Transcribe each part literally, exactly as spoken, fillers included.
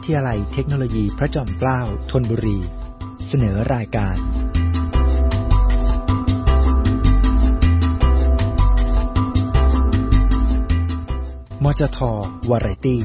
ทยาลัยเทคโนโลยีพระจอมเกล้าธนบุรีเสนอรายการมจท.วาไรตี้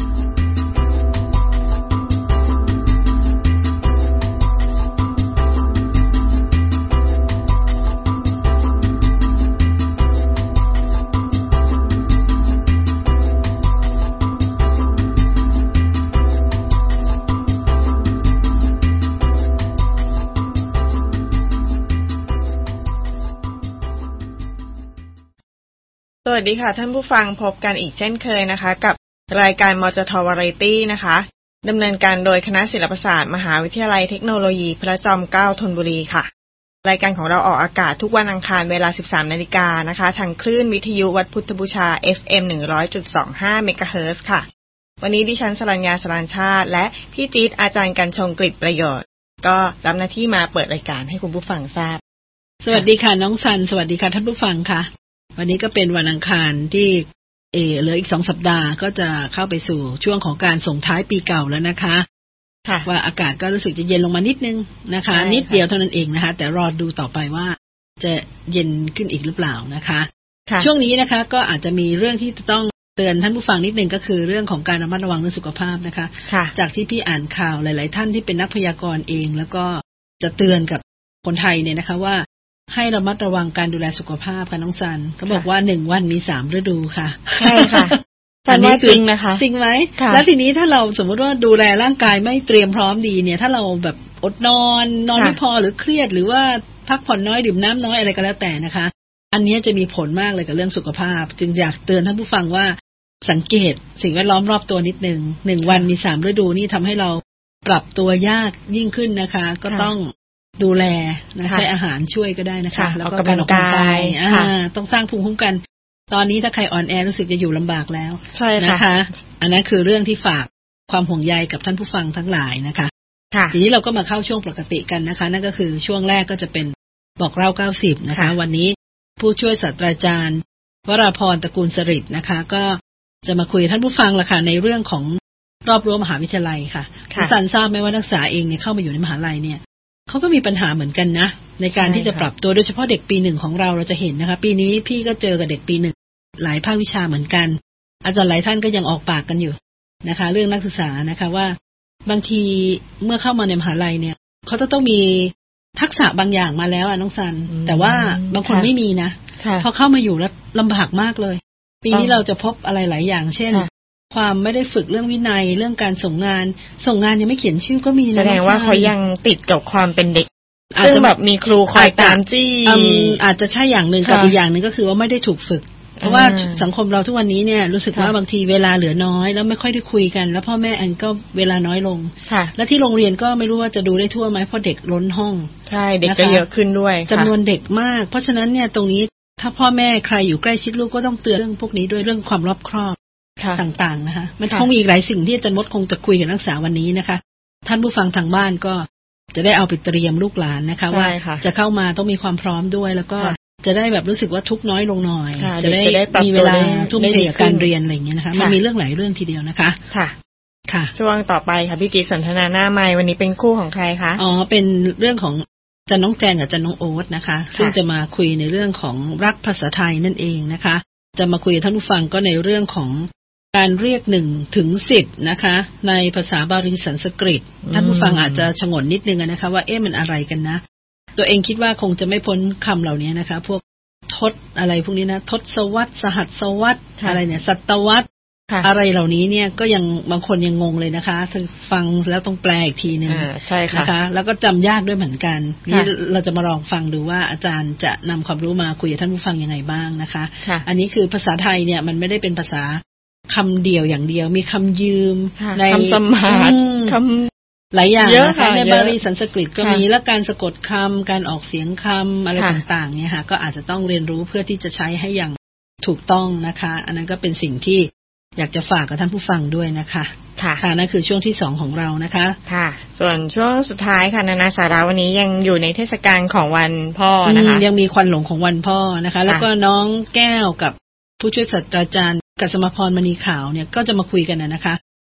สวัสดีค่ะท่านผู้ฟังพบกันอีกเช่นเคยนะคะกับรายการมจท.วาไรตี้นะคะดำเนินการโดยคณะศิลปศาสตร์มหาวิทยาลัยเทคโนโลยีพระจอมเกล้าธนบุรีค่ะรายการของเราออกอากาศทุกวันอังคารเวลา สิบสามนาฬิกา นนะคะทางคลื่นวิทยุวัดพุทธบูชา เอฟ เอ็ม หนึ่งร้อยจุดสองห้า เมกะเฮิรตซ์ค่ะวันนี้ดิฉันสรัญญาสรานชาติและพี่จี๊ดอาจารย์กัญชงกฤษประโยชน์ก็รับหน้าที่มาเปิดรายการให้คุณผู้ฟังทราบสวัสดีค่ะน้องซันสวัสดีค่ะท่านผู้ฟังค่ะวันนี้ก็เป็นวันอังคารที่เออเหลืออีกสองสัปดาห์ก็จะเข้าไปสู่ช่วงของการส่งท้ายปีเก่าแล้วนะคะค่ะว่าอากาศก็รู้สึกจะเย็นลงมานิดนึงนะคะนิดเดียวเท่านั้นเองนะคะแต่รอดูต่อไปว่าจะเย็นขึ้นอีกหรือเปล่านะคะช่วงนี้นะคะก็อาจจะมีเรื่องที่จะต้องเตือนท่านผู้ฟังนิดนึงก็คือเรื่องของการระมัดระวังเรื่องสุขภาพนะคะจากที่พี่อ่านข่าวหลายๆท่านที่เป็นนักพยากรณ์เองแล้วก็จะเตือนกับคนไทยเนี่ยนะคะว่าให้ระมัดระวังการดูแลสุขภาพค่ะน้องซันเขาบอกว่าหนึ่งวันมีสามฤดูค่ะใช่ค่ะอันนี้จริงนะคะจริงไหมแล้วทีนี้ถ้าเราสมมติว่าดูแลร่างกายไม่เตรียมพร้อมดีเนี่ยถ้าเราแบบอดนอนนอนไม่พอหรือเครียดหรือว่าพักผ่อนน้อยดื่มน้ำน้อยอะไรก็แล้วแต่นะคะอันนี้จะมีผลมากเลยกับเรื่องสุขภาพจึงอยากเตือนท่านผู้ฟังว่าสังเกตสิ่งแวดล้อมรอบตัวนิดนึงหนึ่งวันมีสามฤดูนี่ทำให้เราปรับตัวยากยิ่งขึ้นนะคะก็ต้องดูแลนะใช้อาหารช่วยก็ได้นะคะแล้วก็การออกกำลังกายต้องสร้างภูมิคุ้มกันตอนนี้ถ้าใครอ่อนแอรู้สึกจะอยู่ลำบากแล้วนะคะอันนั้นคือเรื่องที่ฝากความห่วงใยกับท่านผู้ฟังทั้งหลายนะคะทีนี้เราก็มาเข้าช่วงปกติกันนะคะนั่นก็คือช่วงแรกก็จะเป็นบอกเล่าเก้าสิบนะคะวันนี้ผู้ช่วยศาสตราจารย์วราพรตระกูลสฤษดิ์นะคะก็จะมาคุยกับท่านผู้ฟังละค่ะในเรื่องของรอบรั้วมหาวิทยาลัยค่ะคุณสันทราบไหมว่านักศึกษาเองเนี่ยเข้ามาอยู่ในมหาลัยเนี่ยเขาก็มีปัญหาเหมือนกันนะในการที่จะปรับตัวโดยเฉพาะเด็กปีหนึ่งของเราเราจะเห็นนะคะปีนี้พี่ก็เจอกับเด็กปีหนึ่งหลายภาควิชาเหมือนกันอาจารย์หลายท่านก็ยังออกปากกันอยู่นะคะเรื่องนักศึกษานะคะว่าบางทีเมื่อเข้ามาในมหาลัยเนี่ยเขาจะต้องมีทักษะบางอย่างมาแล้วอ่ะน้องซันแต่ว่าบางคนไม่มีนะพอเข้ามาอยู่แล้วลำบากมากเลยปีนี้เราจะพบอะไรหลายอย่างเช่นความไม่ได้ฝึกเรื่องวินัยเรื่องการส่งงานส่งงานยังไม่เขียนชื่อก็มีนะแสดงว่าเขายังติดกับความเป็นเด็กอาจจะแบบมีครูคอยตามจี้อาจจะใช่อย่างนึงกับอีกอย่างนึงก็คือว่าไม่ได้ถูกฝึกเพราะว่าสังคมเราทุกวันนี้เนี่ยรู้สึกว่าบางทีเวลาเหลือน้อยแล้วไม่ค่อยได้คุยกันแล้วพ่อแม่อันก็เวลาน้อยลงและที่โรงเรียนก็ไม่รู้ว่าจะดูได้ทั่วไหมเพราะเด็กล้นห้องใช่เด็กก็เยอะขึ้นด้วยจำนวนเด็กมากเพราะฉะนั้นเนี่ยตรงนี้ถ้าพ่อแม่ใครอยู่ใกล้ชิดลูกก็ต้องเตือนเรื่องพวกนี้ด้วยเรื่องความรอบคอบต่างๆนะคะมันคงมีอีกหลายสิ่งที่อาจารย์มดคงจะคุยกับนักศึกษาวันนี้นะคะท่านผู้ฟังทางบ้านก็จะได้เอาไปเตรียมลูกหลานนะคะว่าจะเข้ามาต้องมีความพร้อมด้วยแล้วก็จะได้แบบรู้สึกว่าทุกน้อยลงหน่อยจะได้มีเวลาทุ่มเทกับการเรียนอะไรอย่างเงี้ยนะคะมันมีเรื่องหลายเรื่องทีเดียวนะคะค่ะค่ะช่วงต่อไปค่ะพี่กีสนทนาหน้าไมค์วันนี้เป็นคู่ของใครคะอ๋อเป็นเรื่องของจันน้องแจงกับจันน้องโอ๊ตนะคะซึ่งจะมาคุยในเรื่องของรักภาษาไทยนั่นเองนะคะจะมาคุยกับท่านผู้ฟังก็ในเรื่องของการเรียกหนึ่งถึงสิบนะคะในภาษาบาลีสันสกฤตท่านผู้ฟังอาจจะฉงนนิดนึงนะคะว่าเอ๊ะมันอะไรกันนะตัวเองคิดว่าคงจะไม่พ้นคำเหล่านี้นะคะพวกทศอะไรพวกนี้นะทศวรรษสหัสวรรษอะไรเนี่ยศตวรรษอะไรเหล่านี้เนี่ยก็ยังบางคนยังงงเลยนะคะฟังแล้วต้องแปลอีกทีนึงนะคะแล้วก็จำยากด้วยเหมือนกันนี่เราจะมาลองฟังดูว่าอาจารย์จะนำความรู้มาคุยกับท่านผู้ฟังยังไงบ้างนะคะอันนี้คือภาษาไทยเนี่ยมันไม่ได้เป็นภาษาคำเดียวอย่างเดียวมีคำยืมในคำสมานคำหลายอย่างนะคะในบาลีสันสกฤตก็มีและการสะกดคำการออกเสียงคำอะไรต่างๆเนี่ยค่ะก็อาจจะต้องเรียนรู้เพื่อที่จะใช้ให้อย่างถูกต้องนะคะอันนั้นก็เป็นสิ่งที่อยากจะฝากกับท่านผู้ฟังด้วยนะคะค่ะนั่นคือช่วงที่สองของเรานะคะค่ะส่วนช่วงสุดท้ายค่ะนานาสาระวันนี้ยังอยู่ในเทศกาลของวันพ่อนะคะยังมีควันหลงของวันพ่อนะคะแล้วก็น้องแก้วกับผู้ช่วยศาสตราจารย์กัสมพรมณีขาวเนี่ยก็จะมาคุยกันนะคะ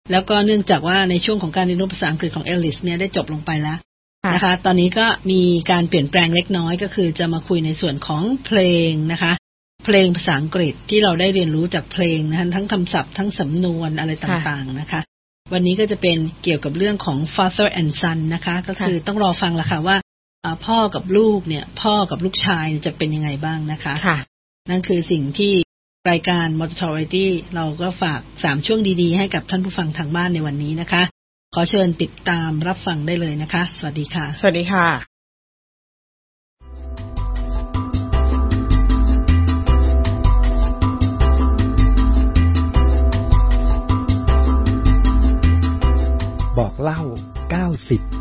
แล้วก็เนื่องจากว่าในช่วงของการเรียนรู้ภาษาอังกฤษของเอลลิสเนี่ยได้จบลงไปแล้วนะคะตอนนี้ก็มีการเปลี่ยนแปลงเล็กน้อยก็คือจะมาคุยในส่วนของเพลงนะคะเพลงภาษาอังกฤษที่เราได้เรียนรู้จากเพลงนะคะทั้งคำศัพท์ทั้งสำนวนอะไรต่างๆนะคะวันนี้ก็จะเป็นเกี่ยวกับเรื่องของ father and son นะคะก็คือต้องรอฟังละค่ะว่าพ่อกับลูกเนี่ยพ่อกับลูกชายจะเป็นยังไงบ้างนะคะนั่นคือสิ่งที่รายการ Mortality เราก็ฝากสามช่วงดีๆให้กับท่านผู้ฟังทางบ้านในวันนี้นะคะขอเชิญติดตามรับฟังได้เลยนะคะสวัสดีค่ะสวัสดีค่ะบอกเล่าเก้าสิบ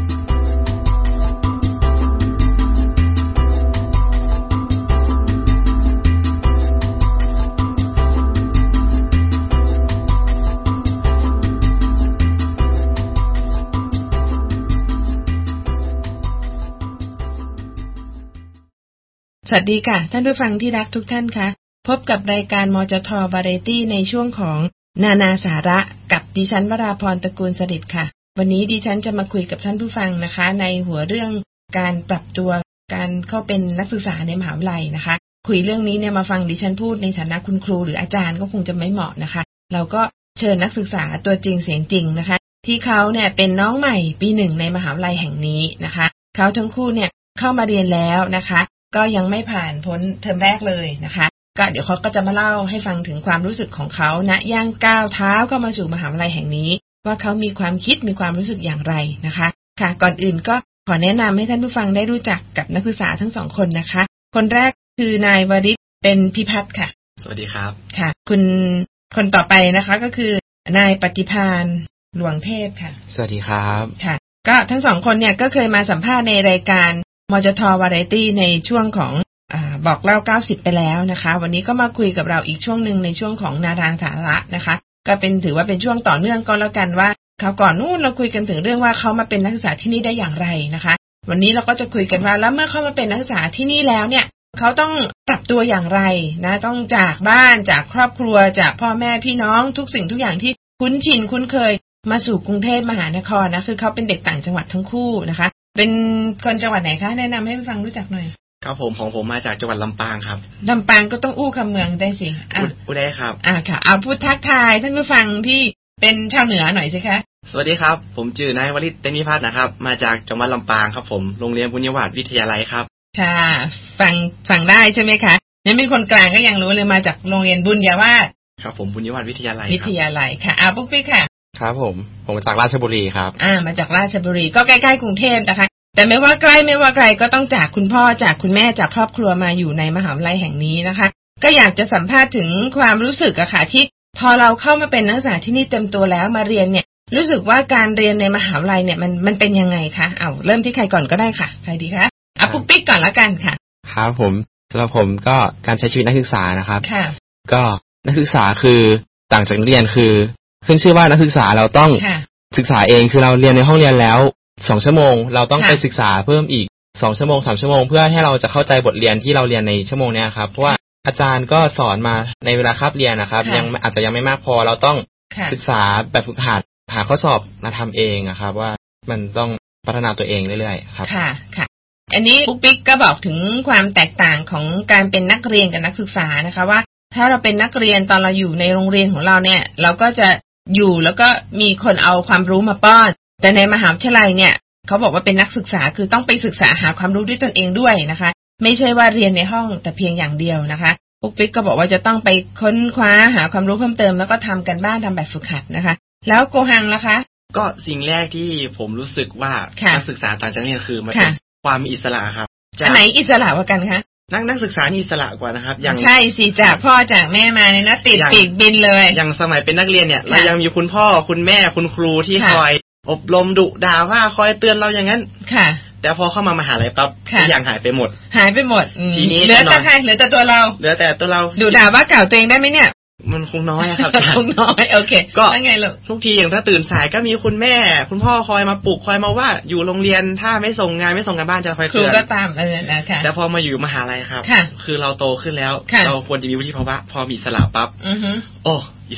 สวัสดีค่ะท่านผู้ฟังที่รักทุกท่านคะพบกับรายการมจท.วาไรตี้ในช่วงของนานาสาระกับดิฉันวราพรตระกูลสฤษดิ์ค่ะวันนี้ดิฉันจะมาคุยกับท่านผู้ฟังนะคะในหัวเรื่องการปรับตัวการเข้าเป็นนักศึกษาในมหาวิทยาลัยนะคะคุยเรื่องนี้เนี่ยมาฟังดิฉันพูดในฐานะคุณครูหรืออาจารย์ก็คงจะไม่เหมาะนะคะเราก็เชิญนักศึกษาตัวจริงเสียงจริงนะคะที่เขาเนี่ยเป็นน้องใหม่ปีหนึ่งในมหาวิทยาลัยแห่งนี้นะคะเขาทั้งคู่เนี่ยเข้ามาเรียนแล้วนะคะก็ยังไม่ผ่านพ้นเทอมแรกเลยนะคะก็เดี๋ยวเขาก็จะมาเล่าให้ฟังถึงความรู้สึกของเขาณย่างก้าวเท้าเข้ามาสู่มหาวิทยาลัยแห่งนี้ว่าเขามีความคิดมีความรู้สึกอย่างไรนะคะค่ะก่อนอื่นก็ขอแนะนำให้ท่านผู้ฟังได้รู้จักกับนักศึกษาทั้งสองคนนะคะคนแรกคือนายวริศเป็นพิพัฒน์ค่ะสวัสดีครับค่ะคุณคนต่อไปนะคะก็คือนายปฏิภาณหลวงเทพค่ะสวัสดีครับค่ะก็ทั้งสองคนเนี่ยก็เคยมาสัมภาษณ์ในรายการมจท.วาไรตี้ในช่วงของอ่าบอกเล่าเก้าสิบไปแล้วนะคะวันนี้ก็มาคุยกับเราอีกช่วงนึงในช่วงของนานาสาระนะคะก็เป็นถือว่าเป็นช่วงต่อเนื่องก็แล้วกันว่าคราวก่อนนู้นเราคุยกันถึงเรื่องว่าเขามาเป็นนักศึกษาที่นี่ได้อย่างไรนะคะวันนี้เราก็จะคุยกันว่าแล้วเมื่อเขามาเป็นนักศึกษาที่นี่แล้วเนี่ยเขาต้องปรับตัวอย่างไรนะต้องจากบ้านจากครอบครัวจากพ่อแม่พี่น้องทุกสิ่งทุกอย่างที่คุ้นชินคุ้นเคยมาสู่กรุงเทพมหานครนะคือเขาเป็นเด็กต่างจังหวัดทั้งคู่นะคะเป็นคนจังหวัดไหนคะแนะนำให้ฟังรู้จักหน่อยครับผมของผมมาจากจังหวัดลำปางครับลำปางก็ต้องอู้คำเมืองได้สิอ่ะอู้ได้ครับอ่าค่ะเอาพูดทักทายท่านผู้ฟังที่เป็นชาวเหนือหน่อยสิคะสวัสดีครับผมชื่อนายวริศ เต็มพิพัฒน์นะครับมาจากจังหวัดลำปางครับผมโรงเรียนบุญยวาทวิทยาลัยครับค่ะฟังฟังได้ใช่ไหมคะยังมีคนกลางก็ยังรู้เลยมาจากโรงเรียนบุญยวาทครับผมบุญยวาทวิทยาลัยวิทยาลัยค่ะอ่าปุ๊กปิ๊กค่ะครับผมผมมาจากราชบุรีครับอ่ามาจากราชบุรีก็ใกล้ๆกรุงเทพนะคะแต่ไม่ว่าใกล้ไม่ว่าไกลก็ต้องจากคุณพ่อจากคุณแม่จากครอบครัวมาอยู่ในมหาวิทยาลัยแห่งนี้นะคะก็อยากจะสัมภาษณ์ถึงความรู้สึกอะค่ะที่พอเราเข้ามาเป็นนักศึกษาที่นี่เต็มตัวแล้วมาเรียนเนี่ยรู้สึกว่าการเรียนในมหาวิทยาลัยเนี่ยมันมันเป็นยังไงคะเอาเริ่มที่ใครก่อนก็ได้ค่ะใครดีคะอ่ะปุ๊กปิ๊กก่อนละกันค่ะครับผมสำหรับผมก็การใช้ชีวิตนักศึกษานะครับค่ะก็นักศึกษาคือต่างจากนักเรียนคือขึ้นชื่อว่านักศึกษาเราต้องศึกษาเองคือเราเรียนในห้องเรียนแล้วสองชั่วโมงเราต้องไปศึกษาเพิ่มอีกสองชั่วโมงสามชั่วโมงเพื่อให้เราจะเข้าใจบทเรียนที่เราเรียนในชั่วโมงนี้ครับเพราะว่าอาจารย์ก็สอนมาในเวลาคาบเรียนนะครับยังอาจจะยังไม่มากพอเราต้องศึกษาแบบฝึกหัดหาข้อสอบมาทำเองนะครับว่ามันต้องพัฒนาตัวเองเรื่อยๆครับค่ะค่ะอันนี้ปุ๊กปิ๊กก็บอกถึงความแตกต่างของการเป็นนักเรียนกับนักศึกษานะคะว่าถ้าเราเป็นนักเรียนตอนเราอยู่ในโรงเรียนของเราเนี่ยเราก็จะอยู่แล้วก็มีคนเอาความรู้มาป้อนแต่ในมหาวิทยาลัยเนี่ยเขาบอกว่าเป็นนักศึกษาคือต้องไปศึกษาหาความรู้ด้วยตนเองด้วยนะคะไม่ใช่ว่าเรียนในห้องแต่เพียงอย่างเดียวนะคะปุ๊กปิ๊กก็บอกว่าจะต้องไปค้นคว้าหาความรู้เพิ่มเติมแล้วก็ทำกันบ้านทำแบบฝึกหัดนะคะแล้วโกฮังล่ะคะก็สิ่งแรกที่ผมรู้สึกว่านักศึกษาต่างจากนี้คือมันเป็นความมีอิสระครับอันไหนอิสระกว่ากันคะนักนักศึกษานี่อิสระกว่านะครับอย่างใช่สิจากพ่อจากแม่มาเนี่ยนะติดปีกบินเลยอย่างสมัยเป็นนักเรียนเนี่ยเรายังมีคุณพ่อคุณแม่คุณครูที่คอยอบรมดุด่าว่าคอยเตือนเราอย่างนั้นค่ะแต่พอเข้ามามหาลัยปั๊บทุกอย่างหายไปหมดหายไปหมดทีนี้เหลือแต่ใครเหลือแต่ตัวเราเหลือแต่ตัวเราดุด่าว่าเก่าตัวเองได้ไหมเนี่ยมันคงน้อยครับคงน้อยโอเคก็ไงลูกทุกทีอย่างถ้าตื่นสายก็มีคุณแม่คุณพ่อคอยมาปลุกคอยมาว่าอยู่โรงเรียนถ้าไม่ส่งงานไม่ส่งการบ้านจะคอยเตือนครูก็ตามเออนะคะแต่พอมาอยู่มหาลัยครับคือเราโตขึ้นแล้วเราควรจะมีวุฒิภาวะพอมีอิสระปั๊บโอ้อิสระ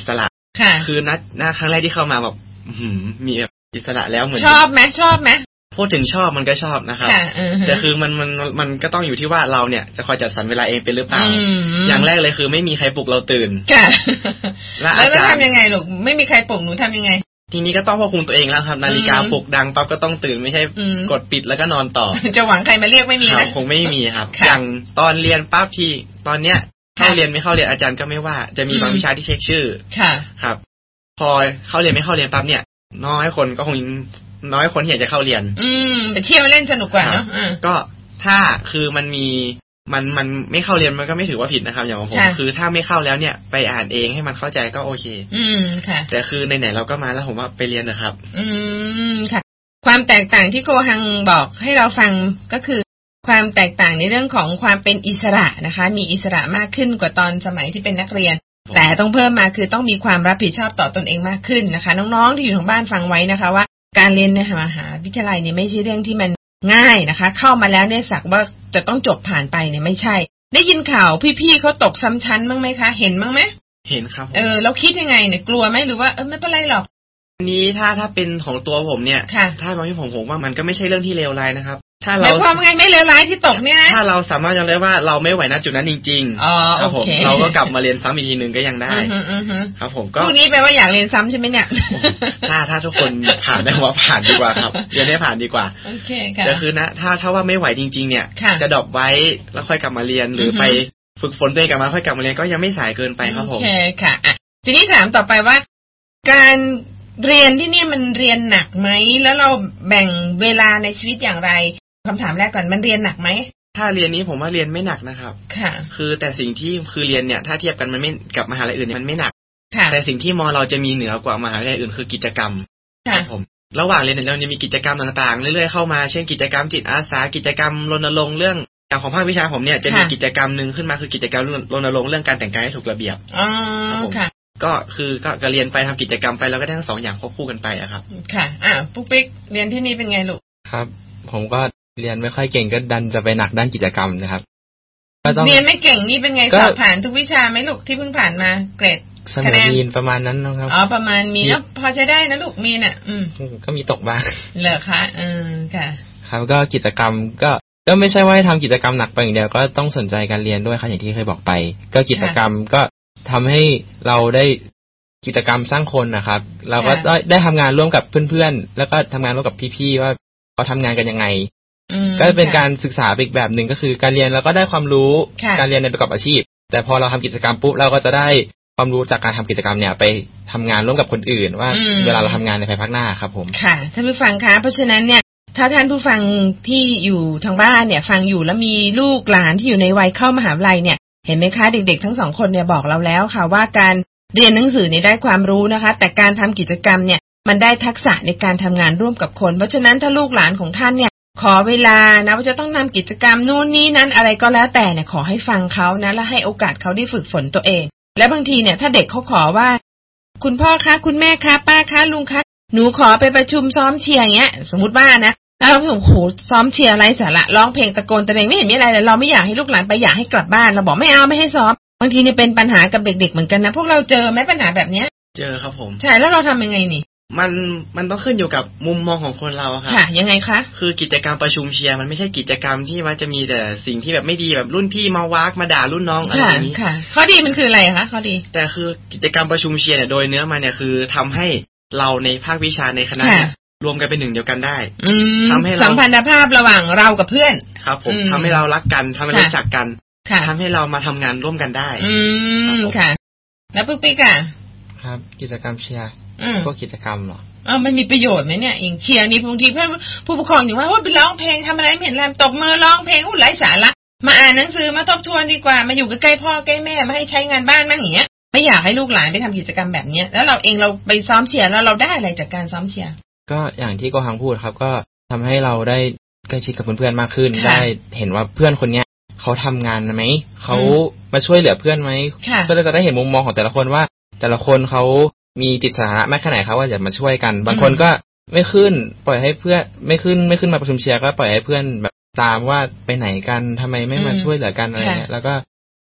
คือนัดหน้าครั้งแรกที่เข้ามาแบบมีแบบอิสระแล้วเหมือนชอบไหมชอบไหมพูดถึงชอบมันก็ชอบนะครับแต่คือมันมันมันก็ต้องอยู่ที่ว่าเราเนี่ยจะคอยจัดสรรเวลาเองเป็นหรือเปล่าอย่างแรกเลยคือไม่มีใครปลุกเราตื่นแล้วอาจารย์ทำยังไงลูกไม่มีใครปลุกหนูทำยังไงทีนี้ก็ต้องควบคุมตัวเองแล้วครับนาฬิกาปลุกดังปั๊บก็ต้องตื่นไม่ใช่กดปิดแล้วก็นอนต่อจะหวังใครมาเรียกไม่มีนะคงไม่มีครับอย่างตอนเรียนปั๊บที่ตอนเนี้ยเข้าเรียนไม่เข้าเรียนอาจารย์ก็ไม่ว่าจะมีบางวิชาที่เช็คชื่อครับพอเข้าเรียนไม่เข้าเรียนปั๊บเนี่ยน้อยคนก็คงน้อยคนที่อยากจะเข้าเรียนอืมไปเที่ยวเล่นสนุกกว่าเนาะก็ถ้าคือมันมีมันมันไม่เข้าเรียนมันก็ไม่ถือว่าผิดนะครับอย่างของผมคือถ้าไม่เข้าแล้วเนี่ยไปอ่านเองให้มันเข้าใจก็โอเคอืมค่ะแต่คือไหนๆเราก็มาแล้วผมว่าไปเรียนนะครับอืมค่ะความแตกต่างที่โกฮังบอกให้เราฟังก็คือความแตกต่างในเรื่องของความเป็นอิสระนะคะมีอิสระมากขึ้นกว่าตอนสมัยที่เป็นนักเรียนแต่ต้องเพิ่มมาคือต้องมีความรับผิดชอบต่อตนเองมากขึ้นนะคะน้องๆที่อยู่ทางบ้านฟังไว้นะคะว่าการเรียนในมหาวิทยาลัยเนี่ยไม่ใช่เรื่องที่มันง่ายนะคะเข้ามาแล้วเนี่ยสักว่าจะต้องจบผ่านไปเนี่ยไม่ใช่ได้ยินข่าวพี่ๆเขาตกซ้ำชั้นบ้างไหมคะเห็นบ้างไหมเห็นครับเออเราคิดยังไงเนี่ยกลัวไหมหรือว่าเออไม่เป็นไรหรอกนี้ถ้าถ้าเป็นของตัวผมเนี่ยถ้าบางที่ผมผมว่ามันก็ไม่ใช่เรื่องที่เลวร้ายนะครับถ้าเราความไงไม่เลวร้ายที่ตกเนี่ยถ้าเราสามารถจะเรียกว่าเราไม่ไหวณจุดนั้นจริงๆอ๋อโอเคเราก็กลับมาเรียนซ้ำอีกทีหนึ่งก็ยังได้ครับผมก็พวกนี้แปลว่าอยากเรียนซ้ำใช่ไหมเนี่ยถ้าถ้าทุกคนผ่านได้ว่าผ่านดีกว่าครับเรียนได้ผ่านดีกว่าโอเคค่ะก็คือนะถ้าถ้าว่าไม่ไหวจริงๆเนี่ยจะดรอปไว้แล้วค่อยกลับมาเรียนหรือไปฝึกฝนตัวเองกลับมาค่อยกลับมาเรียนก็ยังไม่สายเกินไปครับผมโอเคค่ะทีนี้ถามต่อไปว่าการเรียนที่นี่มันเรียนหนักไหมแล้วเราแบ่งเวลาในชีวิตอย่างไรคำถามแรกก่อนมันเรียนหนักไหมถ้าเรียนนี้ผมว่าเรียนไม่หนักนะครับค่ะคือแต่สิ่งที่คือเรียนเนี่ยถ้าเทียบกันมันไม่กับมหาลัยอื่นเนี่ยมันไม่หนักแต่สิ่งที่มอเราจะมีเหนือกว่ามหาลัยอื่นคือกิจกรรมครับผมระหว่างเรียนเนี่ยเราจะมีกิจกรรมต่างๆเรื่อยๆเข้ามาเช่นกิจกรรมจิตอาสากิจกรรมรณรงค์เรื่องอย่างของภาควิชาผมเนี่ยจะมีกิจกรรมนึงขึ้นมาคือกิจกรรมรณรงค์เรื่องการแต่งกายให้ถูกระเบียบอ๋อค่ะก็คือก็เรียนไปทำกิจกรรมไปแล้วก็ได้ทั้งสองอย่างควบคู่กันไปอะครับค่ะอ่ะปุ๊กปิ๊กเรียนที่นี่เป็นไงลูกครับผมก็เรียนไม่ค่อยเก่งก็ดันจะไปหนักด้านกิจกรรมนะครับเรียนไม่เก่งนี่เป็นไงสอบผ่านทุกวิชาไหมลูกที่เพิ่งผ่านมาเกรดคะแนนประมาณนั้นนะครับอ๋อประมาณมีแล้วพอจะได้นะลูกมีน่ะอืมก็มีตกบ้างเหรอคะอืมค่ะครับก็กิจกรรมก็ก็ไม่ใช่ว่าทำกิจกรรมหนักไปอย่างเดียวก็ต้องสนใจการเรียนด้วยครับอย่างที่เคยบอกไปก็กิจกรรมก็ทำให้เราได้กิจกรรมสร้างคนนะครับเราก็ได้ได้ทำงานร่วมกับเพื่อนๆแล้วก็ทำงานร่วมกับพี่ๆว่าเขาทำงานกันยังไงก็เป็นการศึกษาอีกแบบหนึ่งก็คือการเรียนเราก็ได้ความรู้การเรียนในประกอบอาชีพแต่พอเราทำกิจกรรมปุ๊บเราก็จะได้ความรู้จากการทำกิจกรรมเนี่ยไปทำงานร่วมกับคนอื่นว่าเวลาเราทำงานในภายภาคหน้าครับผมค่ะท่านผู้ฟังคะเพราะฉะนั้นเนี่ยถ้าท่านผู้ฟังที่อยู่ทางบ้านเนี่ยฟังอยู่แล้วมีลูกหลานที่อยู่ในวัยเข้ามหาวิทยาลัยเนี่ยเห็นไหมคะเด็กๆทั้งสองคนเนี่ยบอกเราแล้วค่ะว่าการเรียนหนังสือเนี่ยได้ความรู้นะคะแต่การทำกิจกรรมเนี่ยมันได้ทักษะในการทำงานร่วมกับคนเพราะฉะนั้นถ้าลูกหลานของท่านเนี่ยขอเวลานะว่าจะต้องทำกิจกรรมนู่นนี่นั้นอะไรก็แล้วแต่เนี่ยขอให้ฟังเขานะและให้โอกาสเขาได้ฝึกฝนตัวเองและบางทีเนี่ยถ้าเด็กเขาขอว่าคุณพ่อคะคุณแม่คะป้าคะลุงคะหนูขอไปประชุมซ้อมเชียร์อย่างเงี้ยสมมุติว่านะแล้วเราโอ้โหซ้อมเชียร์อะไรสาระร้องเพลงตะโกนตะเบงไม่เห็นมีอะไรเลยเราไม่อยากให้ลูกหลานไปอยากให้กลับบ้านเราบอกไม่เอาไม่ให้ซ้อมบางทีเนี่ยเป็นปัญหากับเด็กๆเหมือนกันนะพวกเราเจอไหมปัญหาแบบเนี้ยเจอครับผมใช่แล้วเราทำยังไงนี่มันมันต้องขึ้นอยู่กับมุมมองของคนเราครับค่ะยังไงคะคือกิจกรรมประชุมเชียร์มันไม่ใช่กิจกรรมที่ว่าจะมีแต่สิ่งที่แบบไม่ดีแบบรุ่นพี่มาวากมาด่ารุ่นน้องอะไรอย่างนี้ค่ะข้อดีมันคืออะไรคะข้อดีแต่คือกิจกรรมประชุมเชียร์เนี่ยโดยเนื้อมาเนี่ยคือทำให้เราในภาควิชาในคณะรวมกันเป็นหนึ่งเดียวกันได้ทำให้สัมพันธภาพระหว่างเรากับเพื่อนครับผมทำให้เรารักกันทำให้รู้จักกันทำให้เรามาทำงานร่วมกันได้อืมค่ะแล้วปุ๊กปิ๊กอ่ะครับกิจกรรมเชียร์พวกกิจกรรมเหรอเออมันมีประโยชน์ไหมเนี่ยเองเชียร์นี่บางทีเพื่อนผู้ปกครองอยู่ว่าว่าไปร้องเพลงทำอะไรไม่เห็นแรงตบมือร้องเพลงอุ้ยไร้สาระมาอ่านหนังสือมาทบทวนดีกว่ามาอยู่ใกล้พ่อใกล้แม่มาให้ใช้งานบ้านมั่งอย่างเงี้ยไม่อยากให้ลูกหลานไปทำกิจกรรมแบบนี้แล้วเราเองเราไปซ้อมเชียร์แล้วเราได้อะไรจากการซ้อมเชียร์ก็อย่างที่โกฮังพูดครับก็ทำให้เราได้ใกล้ชิดกับเพื่อนๆมากขึ้นได้เห็นว่าเพื่อนคนเนี้ยเขาทำงานไหมเขามาช่วยเหลือเพื่อนไหมเพื่อจะได้เห็นมุมมองของแต่ละคนว่าแต่ละคนเขามีจิตสาธารณะมากแค่ไหนครับว่าจะมาช่วยกันบางคนก็ไม่ขึ้นปล่อยให้เพื่อนไม่ขึ้นไม่ขึ้นมาประชุมเชียร์ก็ปล่อยให้เพื่อนแบบตามว่าไปไหนกันทำไมไม่มาช่วยเหลือกันอะไรเงี้ยแล้วก็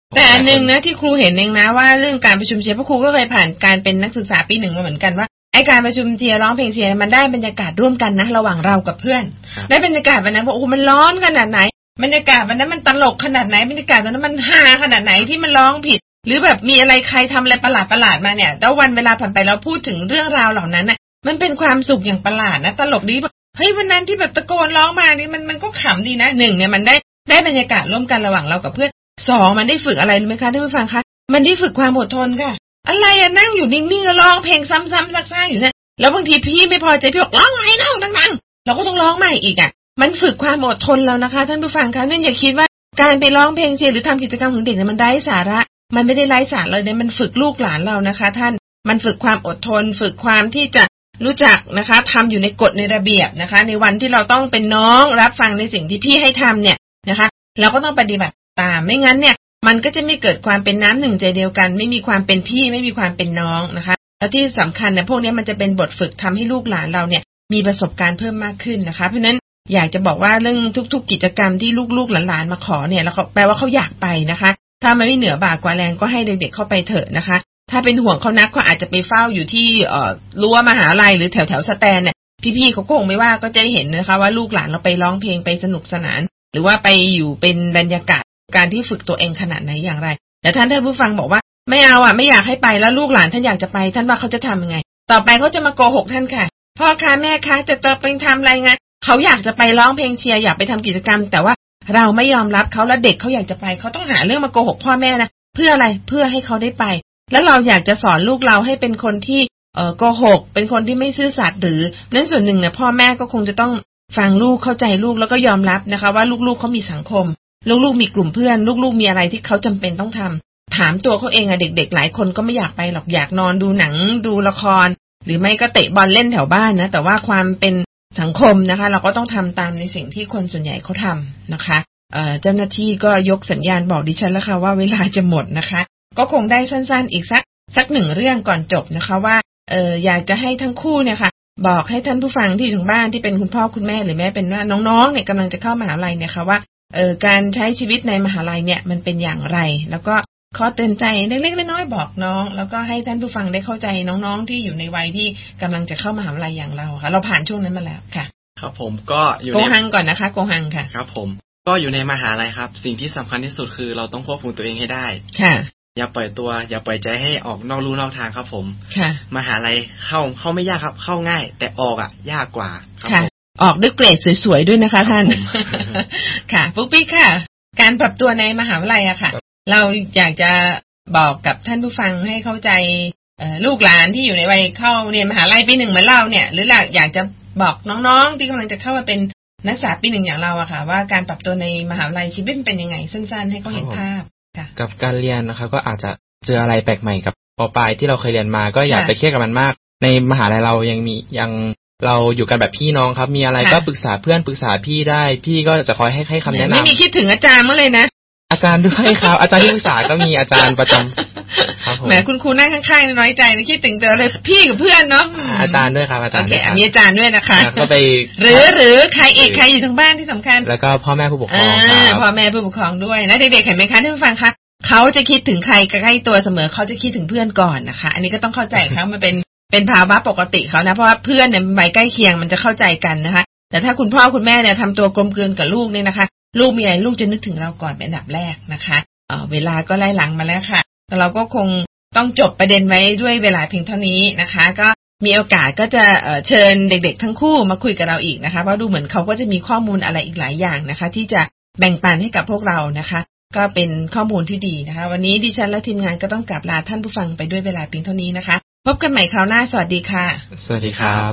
แต่อันนึงนะที่ครูเห็นเองนะว่าเรื่องการประชุมเชียร์เพราะครูก็เคยผ่านการเป็นนักศึกษาปีหนึ่งมาเหมือนกันว่าไอการประชุมเชียร์ร้องเพลงเชียร์มันได้บรรยากาศร่วมกันนะระหว่างเรากับเพื่อนได้บรรยากาศวันนั้นว่าโอ้มันร้อนขนาดไหนบรรยากาศวันนั้นมันตลกขนาดไหนบรรยากาศวันนั้นมันฮาขนาดไหนที่มันร้องผิดหรือแบบมีอะไรใครทำอะไรประหลาดประหลาดมาเนี่ยแล้ววันเวลาผ่านไปเราพูดถึงเรื่องราวเหล่านั้นน่ะมันเป็นความสุขอย่างประหลาดนะตลกดีแบบเฮ้ยวันนั้นที่แบบตะโกนร้องมานี่มันมันก็ขำดีนะหนึ่งเนี่ยมันได้ได้บรรยากาศร่วมกันระหว่างเรากับเพื่อนสองมันได้ฝึกอะไรรู้ไหมคะท่านผู้ฟังคะมันได้ฝึกความอดทนค่ะอะไรอะนั่งอยู่นิ่งๆร้องเพลงซ้ำๆซักๆอยู่นั่นแล้วบางทีพี่ไม่พอใจพี่บอกร้องใหม่น้องดังๆเราก็ต้องร้องใหม่อีกอ่ะมันฝึกความอดทนแล้วนะคะท่านผู้ฟังคะนั่นอย่าคิดว่าการไปร้องเพลงเชียร์หรือทำกิจกรรมของเด็กเนี่ยมันไร้สาระมันไม่ได้ไร้สาระเลยเนี่ยมันฝึกลูกหลานเรานะคะท่านมันฝึกความอดทนฝึกความที่จะรู้จักนะคะทำอยู่ในกฎในระเบียบนะคะในวันที่เราต้องเป็นน้องรับฟังในสิ่งที่พี่ให้ทำเนี่ยนะคะเราก็ต้องปฏิบัติตามไม่งั้นเนี่ยมันก็จะไม่เกิดความเป็นน้ำหนึ่งใจเดียวกันไม่มีความเป็นพี่ไม่มีความเป็นน้องนะคะแล้วที่สำคัญเนี่ยพวกนี้มันจะเป็นบทฝึกทำให้ลูกหลานเราเนี่ยมีประสบการณ์เพิ่มมากขึ้นนะคะเพราะฉะนั้นอยากจะบอกว่าเรื่องทุกๆกิจกรรมที่ลูกๆหลานๆมาขอเนี่ยแล้วแปลว่าเขาอยากไปนะคะถ้ามันไม่เหนือบ่ากว่าแรงก็ให้เด็กๆเข้าไปเถอะนะคะถ้าเป็นห่วงเขานักก็อาจจะไปเฝ้าอยู่ที่เอ่อรั้วมหาลัยหรือแถวๆสแตนเนี่ยพี่ๆเขาคงไม่ว่าก็จะเห็นนะคะว่าลูกหลานเราไปร้องเพลงไปสนุกสนานหรือว่าไปอยู่เป็นบรรยากาศการที่ฝึกตัวเองขนาดไหนอย่างไรแต่ท่านท่านผู้ฟังบอกว่าไม่เอาอ่ะไม่อยากให้ไปแล้วลูกหลานท่านอยากจะไปท่านว่าเขาจะทำยังไงต่อไปเขาจะมาโกหกท่านค่ะพ่อคะแม่คะจะจะไปทำอะไรไงเขาอยากจะไปร้องเพลงเชียร์อยากไปทำกิจกรรมแต่ว่าเราไม่ยอมรับเขาแล้วเด็กเขาอยากจะไปเขาต้องหาเรื่องมาโกหกพ่อแม่นะเพื่ออะไรเพื่อให้เขาได้ไปแล้วเราอยากจะสอนลูกเราให้เป็นคนที่เอ่อโกหกเป็นคนที่ไม่ซื่อสัตย์หรือนั้นส่วนหนึ่งเนี่ยพ่อแม่ก็คงจะต้องฟังลูกเข้าใจลูกแล้วก็ยอมรับนะคะว่าลูกๆเขามีสังคมลูกๆมีกลุ่มเพื่อนลูกๆมีอะไรที่เขาจำเป็นต้องทำถามตัวเขาเองอะเด็กๆหลายคนก็ไม่อยากไปหรอกอยากนอนดูหนังดูละครหรือไม่ก็เตะบอลเล่นแถวบ้านนะแต่ว่าความเป็นสังคมนะคะเราก็ต้องทำตามในสิ่งที่คนส่วนใหญ่เขาทำนะคะเอ่อเจ้าหน้าที่ก็ยกสัญญาณบอกดิฉันแล้วค่ะว่าเวลาจะหมดนะคะก็คงได้สั้นๆอีกสักสักหนึ่งเรื่องก่อนจบนะคะว่าเอออยากจะให้ทั้งคู่เนี่ยค่ะบอกให้ท่านผู้ฟังที่ถึงบ้านที่เป็นคุณพ่อคุณแม่หรือแม่เป็นว่าน้องๆเนี่ยกำลังจะเข้ามหาลัยเนี่ยค่ะว่าเออการใช้ชีวิตในมหาลัยเนี่ยมันเป็นอย่างไรแล้วก็ข้อเตือนใจเล็กๆน้อยๆบอกน้องแล้วก็ให้ท่านผู้ฟังได้เข้าใจน้องๆที่อยู่ในวัยที่กำลังจะเข้ามหาลัยอย่างเราค่ะเราผ่านช่วงนั้นมาแล้วค่ะครับผมก็อยู่ในโกหังก่อนนะคะโกหังค่ะครับผมก็อยู่ในมหาลัยครับสิ่งที่สำคัญที่สุดคือเราต้องควบคุมตัวเองให้ได้ค่ะอย่าปล่อยตัวอย่าปล่อยใจให้ออกนอกลู่นอกทางครับผมค่ะมหาลัยเข้าเข้าไม่ยากครับเข้าง่ายแต่ออกอ่ะยากกว่าครับผมออกด้วยเกรดสวยๆด้วยนะคะท่านค่ะปุ๊กปิ๊กค่ะการปรับตัวในมหาวิทยาลัยอะค่ะเราอยากจะบอกกับท่านผู้ฟังให้เข้าใจลูกหลานที่อยู่ในวัยเข้าเรียนมหาลัยปีหนึ่งเหมือนเราเนี่ยหรืออยากจะบอกน้องๆที่กำลังจะเข้ามาเป็นนักศึกษาปีหนึ่งอย่างเราอะค่ะว่าการปรับตัวในมหาวิทยาลัยชีวิตเป็นยังไงสั้นๆให้เขาเห็นภาพกับการเรียนนะครับก็อาจจะเจออะไรแปลกใหม่กับปปลายที่เราเคยเรียนมาก็อย่าไปเครียดกับมันมากในมหาลัยเรายังมียังเราอยู่กันแบบพี่น้องครับมีอะไรก็ปรึกษาเพื่อนปรึกษาพี่ได้พี่ก็จะคอยให้ให้คำแนะนำไม่มีคิดถึงอาจารย์มั้งเลยนะอาจารย์ด้วยครับอาจารย์ที่ปรึกษาก็มีอาจารย์ประจำครับผมแหมคุณครูนั่งข้างๆน้อยใจนะคิดถึงเจอเลยพี่กับเพื่อนเนาะอาจารย์ด้วยครับอาจารย์โอเคมีอาจารย์ด้วยนะคะก็ไปหรือหรือใครอีกใครอยู่ทางบ้านที่สำคัญแล้วก็พ่อแม่ผู้ปกครองครับพ่อแม่ผู้ปกครองด้วยนะเด็กๆเห็นไหมคะท่านผู้ฟังคะเขาจะคิดถึงใครใกล้ตัวเสมอเขาจะคิดถึงเพื่อนก่อนนะคะอันนี้ก็ต้องเข้าใจครับมันเป็นเป็นภาวะปกติเขานะเพราะว่าเพื่อนเนี่ยวัยใกล้เคียงมันจะเข้าใจกันนะคะแต่ถ้าคุณพ่อคุณแม่เนี่ยทำตัวกลมกลืนกับลูกเนี่ยนะคะลูกมีอะไรลูกจะนึกถึงเราก่อนเป็นอันดับแรกนะคะเอ่อเวลาก็ไล่หลังมาแล้วค่ะแต่เราก็คงต้องจบประเด็นไว้ด้วยเวลาเพียงเท่านี้นะคะก็มีโอกาสก็จะเอ่อเชิญเด็กๆทั้งคู่มาคุยกับเราอีกนะคะเพราะดูเหมือนเขาก็จะมีข้อมูลอะไรอีกหลายอย่างนะคะที่จะแบ่งปันให้กับพวกเรานะคะก็เป็นข้อมูลที่ดีนะคะวันนี้ดิฉันและทีมงานก็ต้องกราบลาท่านผู้ฟังไปด้วยเวลาเพียงเท่านี้นะคะพบกันใหม่คราวหน้าสวัสดีค่ะสวัสดีครับ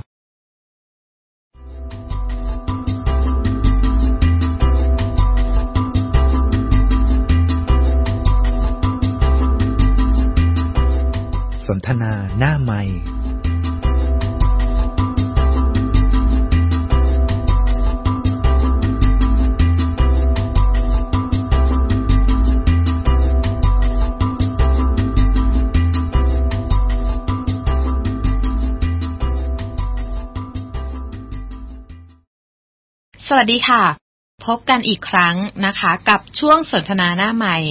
สนทนาหน้าไมค์สวัสดีค่ะพบกันอีกครั้งนะคะกับช่วงสนทนาหน้าไมค์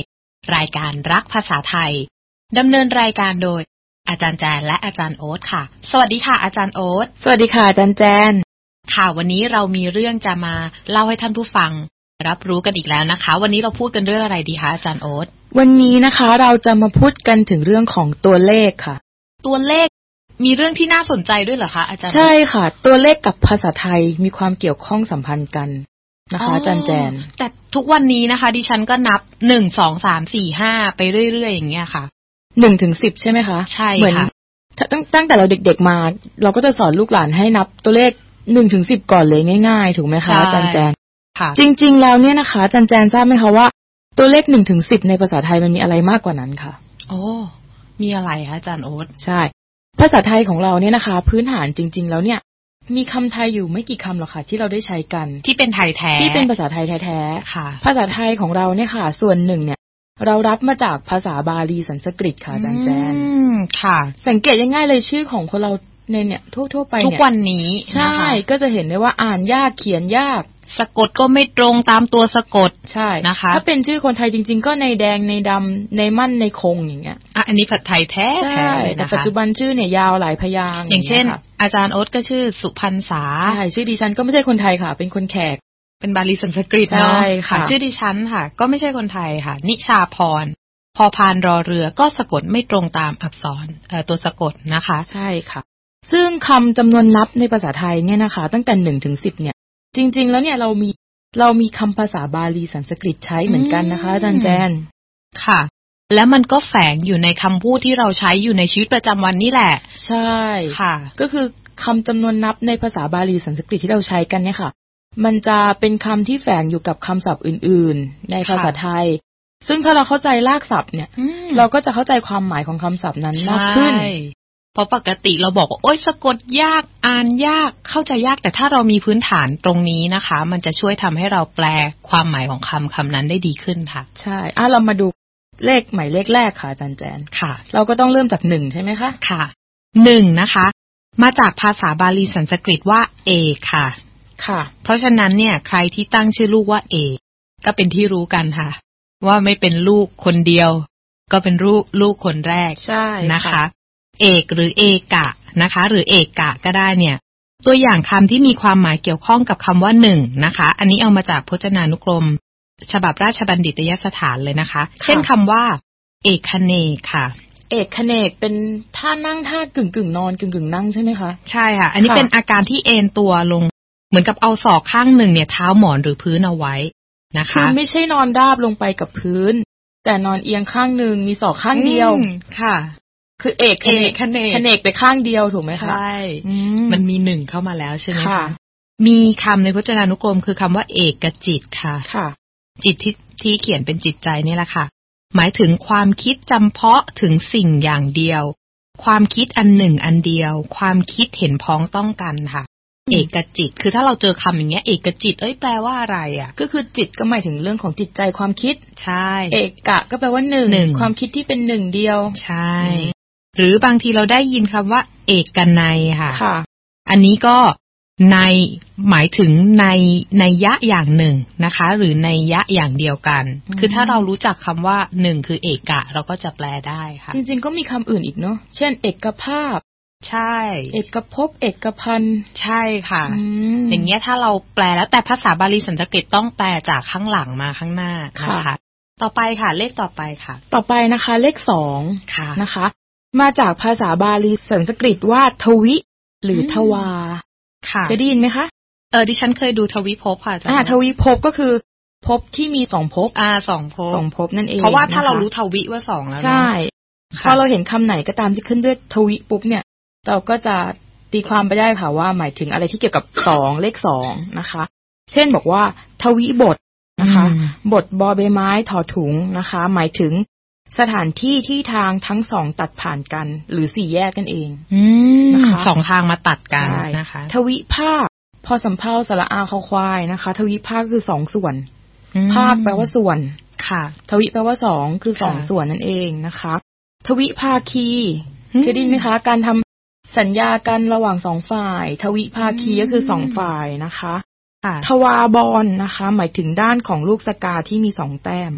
รายการรักภาษาไทยดำเนินรายการโดยอาจารย์แจนและอาจารย์โอ๊ตค่ะสวัสดีค่ะอาจารย์โอ๊ตสวัสดีค่ะอาจารย์แจนค่ะวันนี้เรามีเรื่องจะมาเล่าให้ท่านผู้ฟังรับรู้กันอีกแล้วนะคะวันนี้เราพูดกันเรื่องอะไรดีคะอาจารย์โอ๊ตวันนี้นะคะเราจะมาพูดกันถึงเรื่องของตัวเลขค่ะตัวเลขมีเรื่องที่น่าสนใจด้วยเหรอคะอาจารย์ใช่ค่ะตัวเลขกับภาษาไทยมีความเกี่ยวข้องสัมพันธ์กันนะคะอาจารย์แจนแต่ทุกวันนี้นะคะดิฉันก็นับหนึ่งสองสามสี่ห้าไปเรื่อยๆอย่างเงี้ยค่ะหนึ่งถึงสิบใช่ไหมคะใช่ค่ะเหมือนตั้งตั้งแต่เราเด็กๆมาเราก็จะสอนลูกหลานให้นับตัวเลขหนึ่งถึงสิบก่อนเลยง่ายๆถูกไหมคะอาจารย์แจนค่ะจริงๆแล้วเนี่ยนะคะอาจารย์แจนทราบไหมคะว่าตัวเลขหนึ่งถึงสิบในภาษาไทยมันมีอะไรมากกว่านั้นค่ะโอ้มีอะไรคะอาจารย์โอ๊ตใช่ภาษาไทยของเราเนี่ยนะคะพื้นฐานจริงๆแล้วเนี่ยมีคำไทยอยู่ไม่กี่คำหรอกค่ะที่เราได้ใช้กันที่เป็นไทยแท้ที่เป็นภาษาไทยแท้ๆค่ะภาษาไทยของเราเนี่ยค่ะส่วนหนึ่งเนี่ยเรารับมาจากภาษาบาลีสันสกฤตค่ะอาจารย์แจนอืมค่ะสังเกตง่ายๆเลยชื่อของคนเราในเนี่ยทั่วๆไปเนี่ยทุกวันนี้ใช่ก็จะเห็นได้ว่าอ่านยากเขียนยากสะกดก็ไม่ตรงตามตัวสะกดใช่นะคะถ้าเป็นชื่อคนไทยจริงๆก็ในแดงในดำในมั่นในคงอย่างเงี้ยอ่ะอันนี้ภาษาไทยแท้แท้เลยนะคะแต่ปัจจุบันชื่อเนี่ยยาวหลายพยางค์อย่างเช่นอาจารย์โอ๊ตก็ชื่อสุพรรณษาใช่ชื่อดิฉันก็ไม่ใช่คนไทยค่ะเป็นคนแขกเป็นบาลีสันสกฤตเนาะค่ะชื่อดิฉันค่ะก็ไม่ใช่คนไทยค่ะนิชาพรพอพานรอเรือก็สะกดไม่ตรงตามอักษรเอ่อตัวสะกดนะคะใช่ค่ะซึ่งคำจำนวนนับในภาษาไทยเนี่ยนะคะตั้งแต่หนึ่งถึงสิบเนี่ยจริงๆแล้วเนี่ยเรามีเรามีคำภาษาบาลีสันสกฤตใช้เหมือนกันนะคะอาจารย์แจนค่ะแล้วมันก็แฝงอยู่ในคำพูดที่เราใช้อยู่ในชีวิตประจำวันนี่แหละใช่ค่ะก็คือคำจำนวนนับในภาษาบาลีสันสกฤตที่เราใช้กันเนี่ยค่ะมันจะเป็นคำที่แฝงอยู่กับคำศัพท์อื่นๆในภาษาไทยซึ่งถ้าเราเข้าใจรากศัพท์เนี่ยเราก็จะเข้าใจความหมายของคำศัพท์นั้นมากขึ้นเพราะปกติเราบอกว่าโอ๊ยสะกดยากอ่านยากเข้าใจยากแต่ถ้าเรามีพื้นฐานตรงนี้นะคะมันจะช่วยทำให้เราแปลความหมายของคำคำนั้นได้ดีขึ้นค่ะใช่อ่ะเรามาดูเลขหมายเลขแรกค่ะอาจารย์แจนค่ะเราก็ต้องเริ่มจากหนึ่งใช่ไหมคะค่ะหนึ่งนะคะมาจากภาษาบาลีสันสกฤตว่าเอกค่ะค่ะเพราะฉะนั้นเนี่ยใครที่ตั้งชื่อลูกว่าเอกก็เป็นที่รู้กันค่ะว่าไม่เป็นลูกคนเดียวก็เป็นลูกลูกคนแรกใช่นะคะเอกหรือเอกะนะคะหรือเอกะก็ได้เนี่ยตัวอย่างคำที่มีความหมายเกี่ยวข้องกับคำว่าหนึ่งนะคะอันนี้เอามาจากพจนานุกรมฉบับราชบัณฑิตยสถานเลยนะคะเช่นคำว่าเอกคเนกค่ะเอกคเนกเป็นท่านั่งท่ากึ่งกึ่งนอนกึ่งกึ่งนั่งใช่ไหมคะใช่ค่ะอันนี้เป็นอาการที่เอนตัวลงเหมือนกับเอาศอกข้างหนึ่งเนี่ยเท้าหมอนหรือพื้นเอาไว้นะคะคือไม่ใช่นอนราบลงไปกับพื้นแต่นอนเอียงข้างหนึ่งมีศอกข้างเดียวค่ะคือเอกคเนกคเนกคเนกไปข้างเดียวถูกไหมคะใช่มันมีหนึ่งเข้ามาแล้วใช่ไหมคะมีคำในพจนานุกรมคือคำว่าเอกจิตค่ะค่ะจิตที่ที่เขียนเป็นจิตใจนี่แหละค่ะหมายถึงความคิดจำเพาะถึงสิ่งอย่างเดียวความคิดอันหนึ่งอันเดียวความคิดเห็นพ้องต้องกันค่ะเอกจิตคือถ้าเราเจอคำอย่างเงี้ยเอกจิตเอ้ยแปลว่าอะไรอ่ะก็คือจิตก็หมายถึงเรื่องของจิตใจความคิดใช่เอกะก็แปลว่าหนึ่งความคิดที่เป็นหนึ่งเดียวใช่หรือบางทีเราได้ยินคำว่าเอกนัยค่ะค่ะอันนี้ก็ในหมายถึงในในยะอย่างหนึ่งนะคะหรือในยะอย่างเดียวกันคือถ้าเรารู้จักคำว่าหนึ่งคือเอกะเราก็จะแปลได้ค่ะจริงๆก็มีคำอื่นอีกเนาะเช่นเอกภาพใช่เอกภพเอกพันธ์ใช่ค่ะอย่างเงี้ยถ้าเราแปลแล้วแต่ภาษาบาลีสันสกฤตต้องแปลจากข้างหลังมาข้างหน้านะคะต่อไปค่ะเลขต่อไปค่ะต่อไปนะคะเลขสองค่ะนะคะมาจากภาษาบาลีสันสกฤตว่าทวิหรือทวาค่ะเคยได้ยินไหมคะเออดิฉันเคยดูทวิภพค่ะอ่าทวิภพก็คือภพที่มีสองภพอ่าสองภพสองภพนั่นเองเพราะว่าถ้าเรารู้ทวิว่าสองแล้วใช่พอเราเห็นคำไหนก็ตามที่ขึ้นด้วยทวิปุ๊บเนี่ยเราก็จะตีความไปได้ค่ะว่าหมายถึงอะไรที่เกี่ยวกับสองเลขสองนะคะเช่นบอกว่าทวิบทนะคะบทบอใบไม้ถอถุงนะคะหมายถึงสถานที่ที่ทางทั้งสองตัดผ่านกันหรือสี่แยกกันเองนะคะสองทางมาตัดกันนะคะทวิภาคพอสำเภาสระอาคอควายนะคะทวิภาคคือสองส่วนภาคแปลว่าส่วนค่ะทวิแปลว่าสองคือสองส่วนนั่นเองนะคะทวิภาคีเคยได้ยินไหมคะการทำสัญญากันระหว่างสองฝ่ายทวิภาคีก็คือสองฝ่ายนะคะทวาบอนนะคะหมายถึงด้านของลูกสกาที่มีสองแต้ม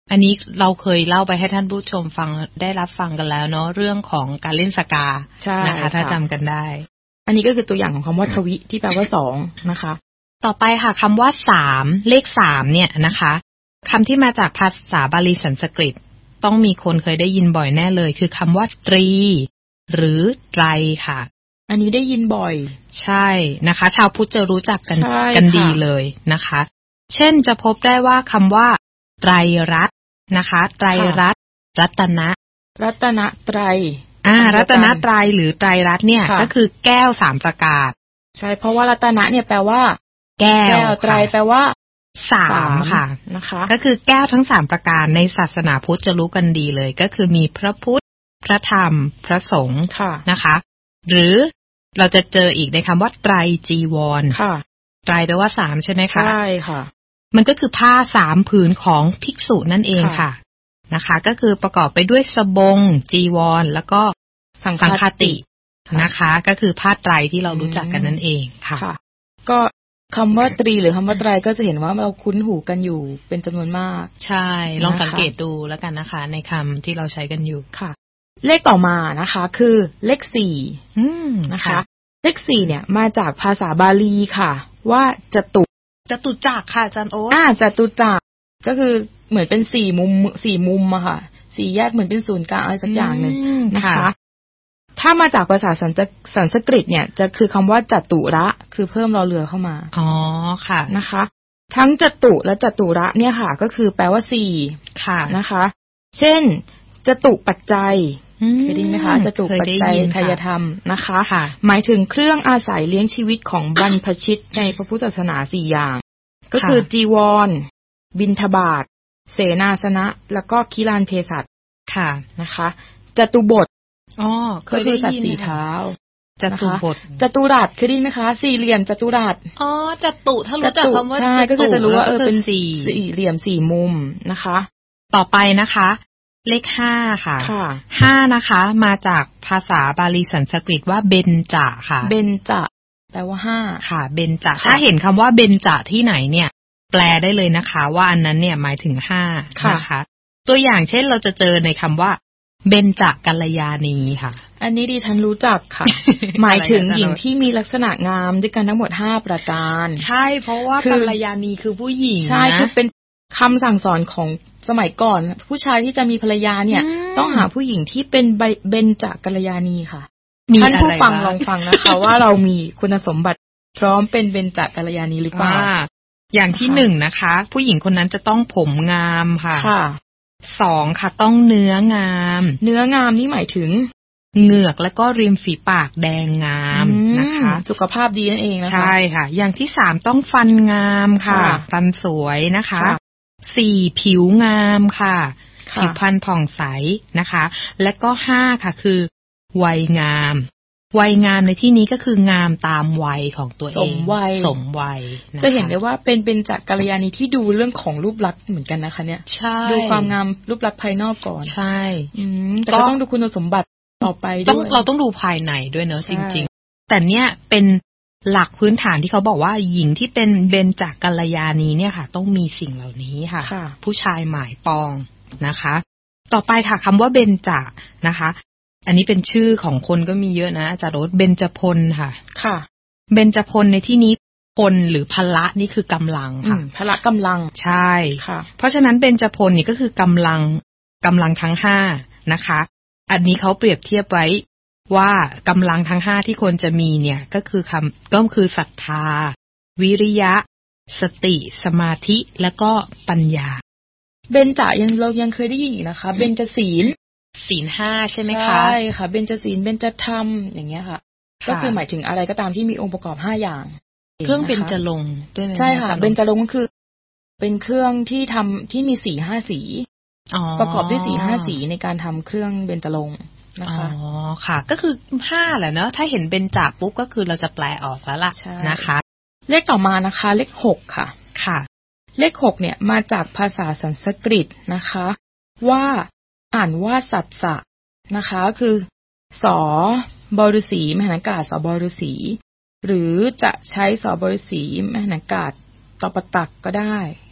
อันนี้เราเคยเล่าไปให้ท่านผู้ชมฟังได้รับฟังกันแล้วเนาะเรื่องของการเล่นสกานะคะถ้าจำกันได้อันนี้ก็คือตัวอย่างของคำว่าทวิที่แปลว่าสองนะคะต่อไปค่ะคำว่าสามเลขสามเนี่ยนะคะคำที่มาจากภาษาบาลีสันสกฤตต้องมีคนเคยได้ยินบ่อยแน่เลยคือคำว่าตรีหรือไตรค่ะอันนี้ได้ยินบ่อยใช่นะคะชาวพุทธจะรู้จักกันกันดีเลยนะคะเช่นจะพบได้ว่าคำว่าไตรรัตน์นะคะไตรรัตน์รัตนะรัตนะไตรอ่ารัตนะไตรหรือไตรรัตน์เนี่ยก็คือแก้วสามประการใช่เพราะว่ารัตนะเนี่ยแปลว่าแก้วไตรแปลว่าสามค่ะนะคะก็คือแก้วทั้งสามประการในศาสนาพุทธจะรู้กันดีเลยก็คือมีพระพุทธพระธรรมพระสงฆ์นะคะหรือเราจะเจออีกในคำว่าไตรจีวรไตรแปลว่าสามใช่ไหมคะใช่ค่ะมันก็คือผ้าสามผืนของภิกษุนั่นเองค่ะนะคะก็คือประกอบไปด้วยสบงจีวรแล้วก็สังฆตินะคะก็คือผ้าไตรที่เรารู้จักกันนั่นเองค่ะก็คำว่าตรีหรือคำว่าไตรก็จะเห็นว่าเราคุ้นหูกันอยู่เป็นจำนวนมากใช่ลองสังเกตดูแล้วกันนะคะในคำที่เราใช้กันอยู่ค่ะเลขต่อมานะคะคือเลขสี่นะคะเลขสี่เนี่ยมาจากภาษาบาลีค่ะว่าจตุจตุจักรค่ะอาจารย์โอ๊ตอ่าจตุจักรก็คือเหมือนเป็นสี่มุมสี่มุมอะค่ะสี่แยกเหมือนเป็นศูนย์กลางอะไรสักอย่างหนึ่งนะคะถ้ามาจากภาษาสันสันสกฤตเนี่ยจะคือคำว่าจตุระคือเพิ่มรอเรือเข้ามาอ๋อค่ะนะคะทั้งจตุและจตุระเนี่ยค่ะก็คือแปลว่าสี่ค่ะนะคะเช่นจตุปัจจัยเคยได้ยินไหมคะจตุปัจจัยทายธรรมนะคะหมายถึงเครื่องอาศัยเลี้ยงชีวิตของบรรพชิตในพระพุทธศาสนาสี่อย่างก็คือจีวรบิณฑบาตเสนาสนะแล้วก็คิลานเภสัชค่ะนะคะจตุบทอ๋อก็คือสัตว์สี่เท้าจตุบทจตุรัสเคยได้ยินไหมคะสี่เหลี่ยมจตุรัสอ๋อจตุถ้ารู้จักคำว่าใช่ก็คือจะรู้ว่าเออเป็นสี่สี่เหลี่ยมสี่มุมนะคะต่อไปนะคะเลขห้าค่ะห้านะคะมาจากภาษาบาลีสันสกฤตว่าเบญจค่ะเบญจแปลว่าห้าค่ะเบญจถ้าเห็นคำว่าเบญจที่ไหนเนี่ยแปลได้เลยนะคะว่าอันนั้นเนี่ยหมายถึงห้านะคะตัวอย่างเช่นเราจะเจอในคำว่าเบญจกัลยาณีค่ะอันนี้ดิฉันรู้จักค่ะ หมายถึงหญิงที่มีลักษณะงามด้วยกันทั้งหมดห้าประการใช่เพราะว่ากัลยาณีคือผู้หญิงใช่คือเป็นคำสั่งสอนของสมัยก่อนผู้ชายที่จะมีภรรยาเนี่ยต้องหาผู้หญิงที่เป็นเบญจกัลยาณีค่ะท่านผู้ฟังลองฟังนะคะว่าเรามีคุณสมบัติพร้อมเป็นเบญจกัลยาณีหรือเปล่าอย่างที่หนึ่งนะคะผู้หญิงคนนั้นจะต้องผมงามค่ะสองค่ะต้องเนื้องามเนื้องามนี่หมายถึงเหงือกและก็ริมฝีปากแดงงามนะคะสุขภาพดีนั่นเองนะคะใช่ค่ะอย่างที่สามต้องฟันงามค่ะฟันสวยนะคะสี่ผิวงามค่ะผิวพรรณผ่องใสนะคะและก็ห้าค่ะคือวัยงามวัยงามในที่นี้ก็คืองามตามวัยของตัวเองสมวัยสมวัยจะเห็นได้ว่าเป็นเป็นจากกัลยาณีที่ดูเรื่องของรูปลักษณ์เหมือนกันนะคะเนี่ยดูความงามรูปลักษณ์ภายนอกก่อนใช่แต่ก็ต้องดูคุณสมบัติต่อไปด้วยเราต้องดูภายในด้วยเนอะจริงๆแต่เนี่ยเป็นหลักพื้นฐานที่เขาบอกว่าหญิงที่เป็นเบญจกัลยาณีเนี่ยค่ะต้องมีสิ่งเหล่านี้ค่ะผู้ชายหมายปองนะคะต่อไปค่ะคำว่าเบญจนะคะอันนี้เป็นชื่อของคนก็มีเยอะนะอาจารย์โรสเบญจพลค่ะค่ะเบญจพลในที่นี้พลหรือพละนี่คือกำลังค่ะพละกำลังใช่ค่ะเพราะฉะนั้นเบญจพลนี่ก็คือกำลังกำลังทั้งห้านะคะอันนี้เขาเปรียบเทียบไว้ว่ากำลังทั้งห้าที่คนจะมีเนี่ยก็คือคำก็คือศรัทธาวิริยะสติสมาธิและก็ปัญญาเบญจยังเรายังเคยได้ยินอีกนะคะเบญจศีลศีลห้าใช่ไหมคะใช่ค่ะเบญจศีลเบญจธรรมอย่างเงี้ยค่ะก็คือหมายถึงอะไรก็ตามที่มีองค์ประกอบห้าอย่างเครื่องเบญจรงค์ด้วยไหมใช่ค่ะเบญจรงค์ก็คือเป็นเครื่องที่ทำที่มีสีห้าสีประกอบด้วยสีห้าสีในการทำเครื่องเบญจรงค์นะคะอ๋อค่ะก็คือห้าแหละเนอะถ้าเห็นเบญจปุ๊บก็คือเราจะแปลออกแล้วล่ะนะคะเลขต่อมานะคะเลขหกค่ะค่ะเลขหกเนี่ยมาจากภาษาสันสกฤตนะคะว่าอ่านว่าสัตสะนะคะคือสบฤษีมหานากาศสบฤษีหรือจะใช้สบฤษีมหานากาศตปตักก็ได้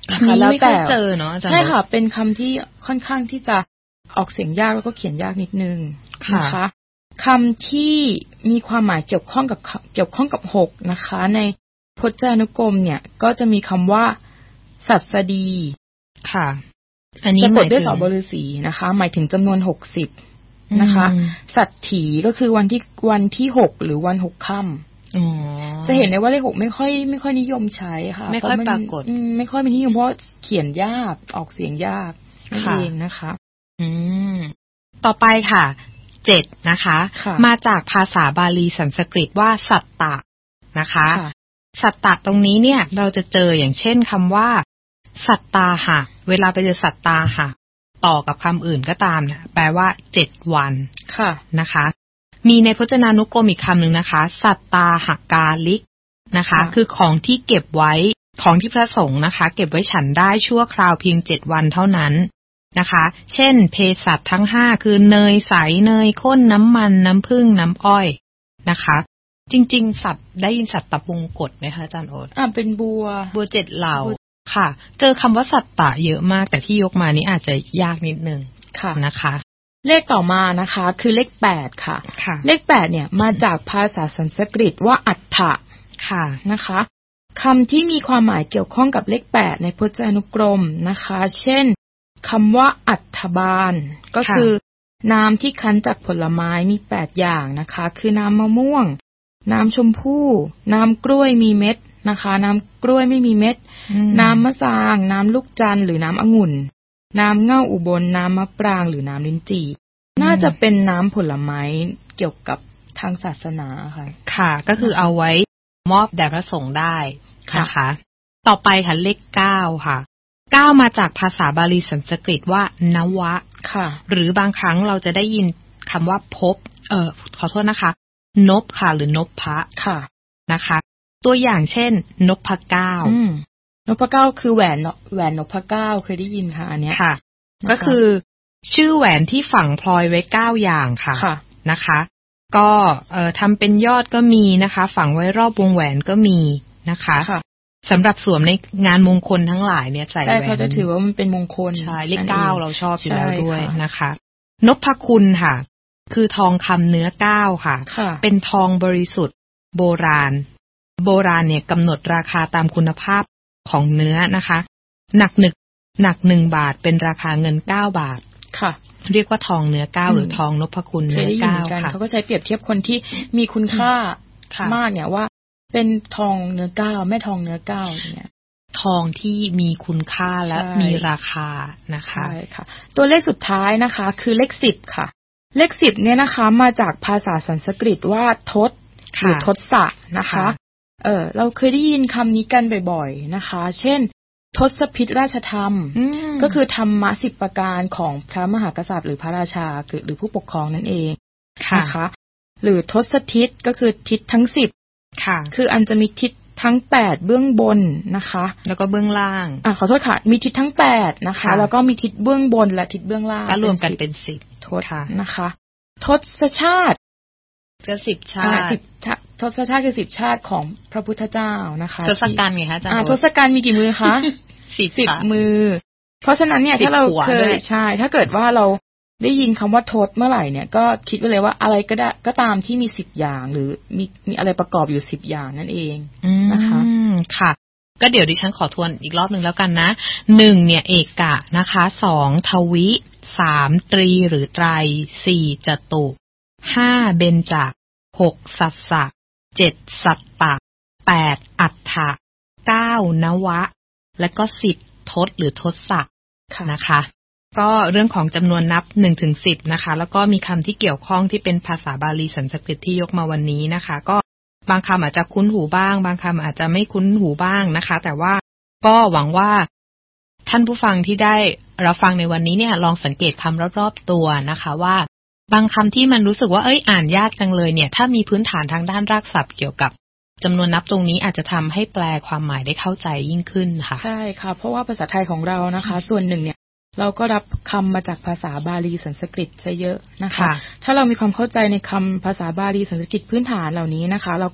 นะคะแล้วแต่เจอเนาะใช่ค่ะเป็นคำที่ค่อนข้างที่จะออกเสียงยากแล้วก็เขียนยากนิดนึงนะคะคำที่มีความหมายเกี่ยวข้องกับเกี่ยวข้องกับหกนะคะในพจนานุกรมเนี่ยก็จะมีคำว่าสัสดีค่ะอันนี้สะกดด้วยสอบฤาษีนะคะหมายถึงจำนวนหกสิบนะคะสัตถีก็คือวันที่วันที่หกหรือวันหกค่ำจะเห็นได้ว่าเลขหกไม่ค่อยไม่ค่อยนิยมใช้ค่ะไม่ค่อยปรากฏไม่ค่อยเป็นนิยมเพราะเขียนยากออกเสียงยากนั่นเองนะคะอืมต่อไปค่ะเจ็ดนะคะมาจากภาษาบาลีสันสกฤตว่าสัตตะนะคะสัตตะตรงนี้เนี่ยเราจะเจออย่างเช่นคำว่าสัตตาหะเวลาไปเจอสัตตาหะต่อกับคำอื่นก็ตามเนี่ยแปลว่าเจ็ดวันค่ะนะคะมีในพจนานุกรมอีกคำหนึ่งนะคะสัตตาหกาลิกนะคะคือของที่เก็บไว้ของที่พระสงฆ์นะคะเก็บไว้ฉันได้ชั่วคราวเพียงเจ็ดวันเท่านั้นนะคะเช่นเภสัชทั้งห้าคือเนยใสเนยข้นน้ำมันน้ำผึ้งน้ำอ้อยนะคะจริงๆสัตว์ได้ยินสัตว์ตะปุงกฎไหมคะอาจารย์โอ๊ตอ่าเป็นบัวบัวเจ็ดเหล่าค่ะเจอคำว่าสัตตะเยอะมากแต่ที่ยกมานี้อาจจะยากนิดนึงค่ะนะคะเลขต่อมานะคะคือเลขแปดค่ะเลขแปดเนี่ยมาจากภาษาสันสกฤตว่าอัฏฐะค่ะนะคะคำที่มีความหมายเกี่ยวข้องกับเลขแปดในพจนานุกรมนะคะเช่นคำว่าอัฏฐบาลก็คือน้ำที่คั้นจากผลไม้มีแปดอย่างนะคะคือน้ำมะม่วงน้ำชมพู่น้ำกล้วยมีเม็ดนะคะน้ำกล้วยไม่มีเม็ดน้ำมะสางน้ำลูกจันทร์หรือน้ำองุ่นน้ำเง่าอุบลน้ำมะปรางหรือน้ำลิ้นจี่น่าจะเป็นน้ำผลไม้เกี่ยวกับทางศาสนาค่ะค่ะก็คือเอาไว้มอบแด่พระสงฆ์ได้นะคะต่อไปค่ะเลขเก้าค่ะเก้ามาจากภาษาบาลีสันสกฤตว่านวะค่ะหรือบางครั้งเราจะได้ยินคำว่าภพเอ่อขอโทษนะคะนพค่ะหรือนพพะค่ะนะคะตัวอย่างเช่นนพเก้านพเก้าคือแหวนแหวนนพเก้าเคยได้ยินค่ะอันเนี้ยค่ะก็คือชื่อแหวนที่ฝังพลอยไว้เก้าอย่างค่ะนะคะก็เอ่อทำเป็นยอดก็มีนะคะฝังไว้รอบวงแหวนก็มีนะคะสำหรับสวมในงานมงคลทั้งหลายเนี่ยใส่แหวนเขาจะถือว่ามันเป็นมงคลใช่เลขเก้าเราชอบอยู่แล้วด้วยนะคะนพคุณค่ะคือทองคำเนื้อเก้าค่ะเป็นทองบริสุทธิ์โบราณโบราณเนี่ยกำหนดราคาตามคุณภาพของเนื้อนะคะหนักหนึ่งหนักหนึ่งบาทเป็นราคาเงินเก้าบาทค่ะเรียกว่าทองเนื้อเก้าหรือทองนพคุณเนื้อเก้าค่ะเขาก็ใช้เปรียบเทียบคนที่มีคุณค่ามากเนี่ยว่าเป็นทองเนื้อเก้าแม่ทองเนื้อเก้าเนี่ยทองที่มีคุณค่าและมีราคานะคะใช่ค่ะตัวเลขสุดท้ายนะคะคือเลขสิบค่ะเลขสิบเนี่ยนะคะมาจากภาษาสันสกฤตว่าทศหรือทศะนะคะเออเราเคยได้ยินคำนี้กันบ่อยๆนะคะเช่นทศพิธราชธรรมก็คือธรรมะสิบประการของพระมหากษัตริย์หรือพระราชาหรือผู้ปกครองนั่นเองนะคะหรือทศทิศก็คือทิศทั้งสิบคืออันจะมีทิศทั้งแปดเบื้องบนนะคะแล้วก็เบื้องล่างอ่าขอโทษค่ะมีทิศทั้งแปดนะคะแล้วก็มีทิศเบื้องบนและทิศเบื้องล่างก็รวมกันเป็นสิบทศนะคะทศชาติก็สิบชาติสิบทศชาติคือสิบชาติของพระพุทธเจ้านะคะทศกัณฐ์ไงคะอาจารย์ทศกัณฐ์มีกี่มือคะสิบสิบมือเพราะฉะนั้นเนี่ยถ้าเราเคยใช่ถ้าเกิดว่าเราได้ยินคำว่าทศเมื่อไหร่เนี่ยก็คิดไว้เลยว่าอะไรก็ได้ก็ตามที่มีสิบอย่างหรือมีมีอะไรประกอบอยู่สิบอย่างนั่นเองนะคะค่ะก็เดี๋ยวดิฉันขอทวนอีกรอบหนึ่งแล้วกันนะหนึ่งเนี่ยเอกะนะคะสองทวิสามตรีหรือไตรสี่จตุห้าเบญจหกสัสสะเจ็ดสัตตะแปดอัฏฐะเก้านวะและก็สิบทศหรือทศะนะคะก็เรื่องของจำนวนนับหนึ่งถึงสิบนะคะแล้วก็มีคำที่เกี่ยวข้องที่เป็นภาษาบาลีสันสกฤตที่ยกมาวันนี้นะคะก็บางคำอาจจะคุ้นหูบ้างบางคำอาจจะไม่คุ้นหูบ้างนะคะแต่ว่าก็หวังว่าท่านผู้ฟังที่ได้รับฟังในวันนี้เนี่ยลองสังเกตคำรอบๆตัวนะคะว่าบางคำที่มันรู้สึกว่าเอ้ยอ่านยากจังเลยเนี่ยถ้ามีพื้นฐานทางด้านรากศัพท์เกี่ยวกับจำนวนนับตรงนี้อาจจะทำให้แปลความหมายได้เข้าใจยิ่งขึ้นค่ะใช่ค่ะเพราะว่าภาษาไทยของเรานะคะส่วนหนึ่งเนี่ยเราก็รับคำมาจากภาษาบาลีสันสกฤตซะเยอะนะคะถ้าเรามีความเข้าใจในคำภาษาบาลีสันสกฤตพื้นฐานเหล่านี้นะคะเราก็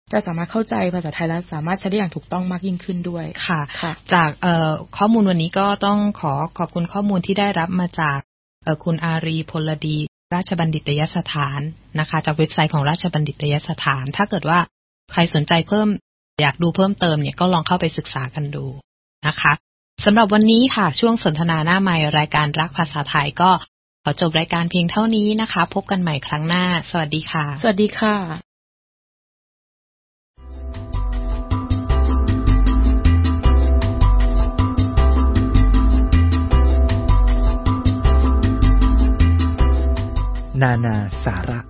จะสามารถเข้าใจภาษาไทยและสามารถใช้ได้อย่างถูกต้องมากยิ่งขึ้นด้วยค่ะจากเอ่อข้อมูลวันนี้ก็ต้องขอขอบคุณข้อมูลที่ได้รับมาจากเอ่อคุณอารีพลดีราชบัณฑิตยสถานนะคะจากเว็บไซต์ของราชบัณฑิตยสถานถ้าเกิดว่าใครสนใจเพิ่มอยากดูเพิ่มเติมเนี่ยก็ลองเข้าไปศึกษากันดูนะคะสำหรับวันนี้ค่ะช่วงสนทนาหน้าไมค์รายการรักภาษาไทยก็ขอจบรายการเพียงเท่านี้นะคะพบกันใหม่ครั้งหน้าสวัสดีค่ะสวัสดีค่ะนานาสาระ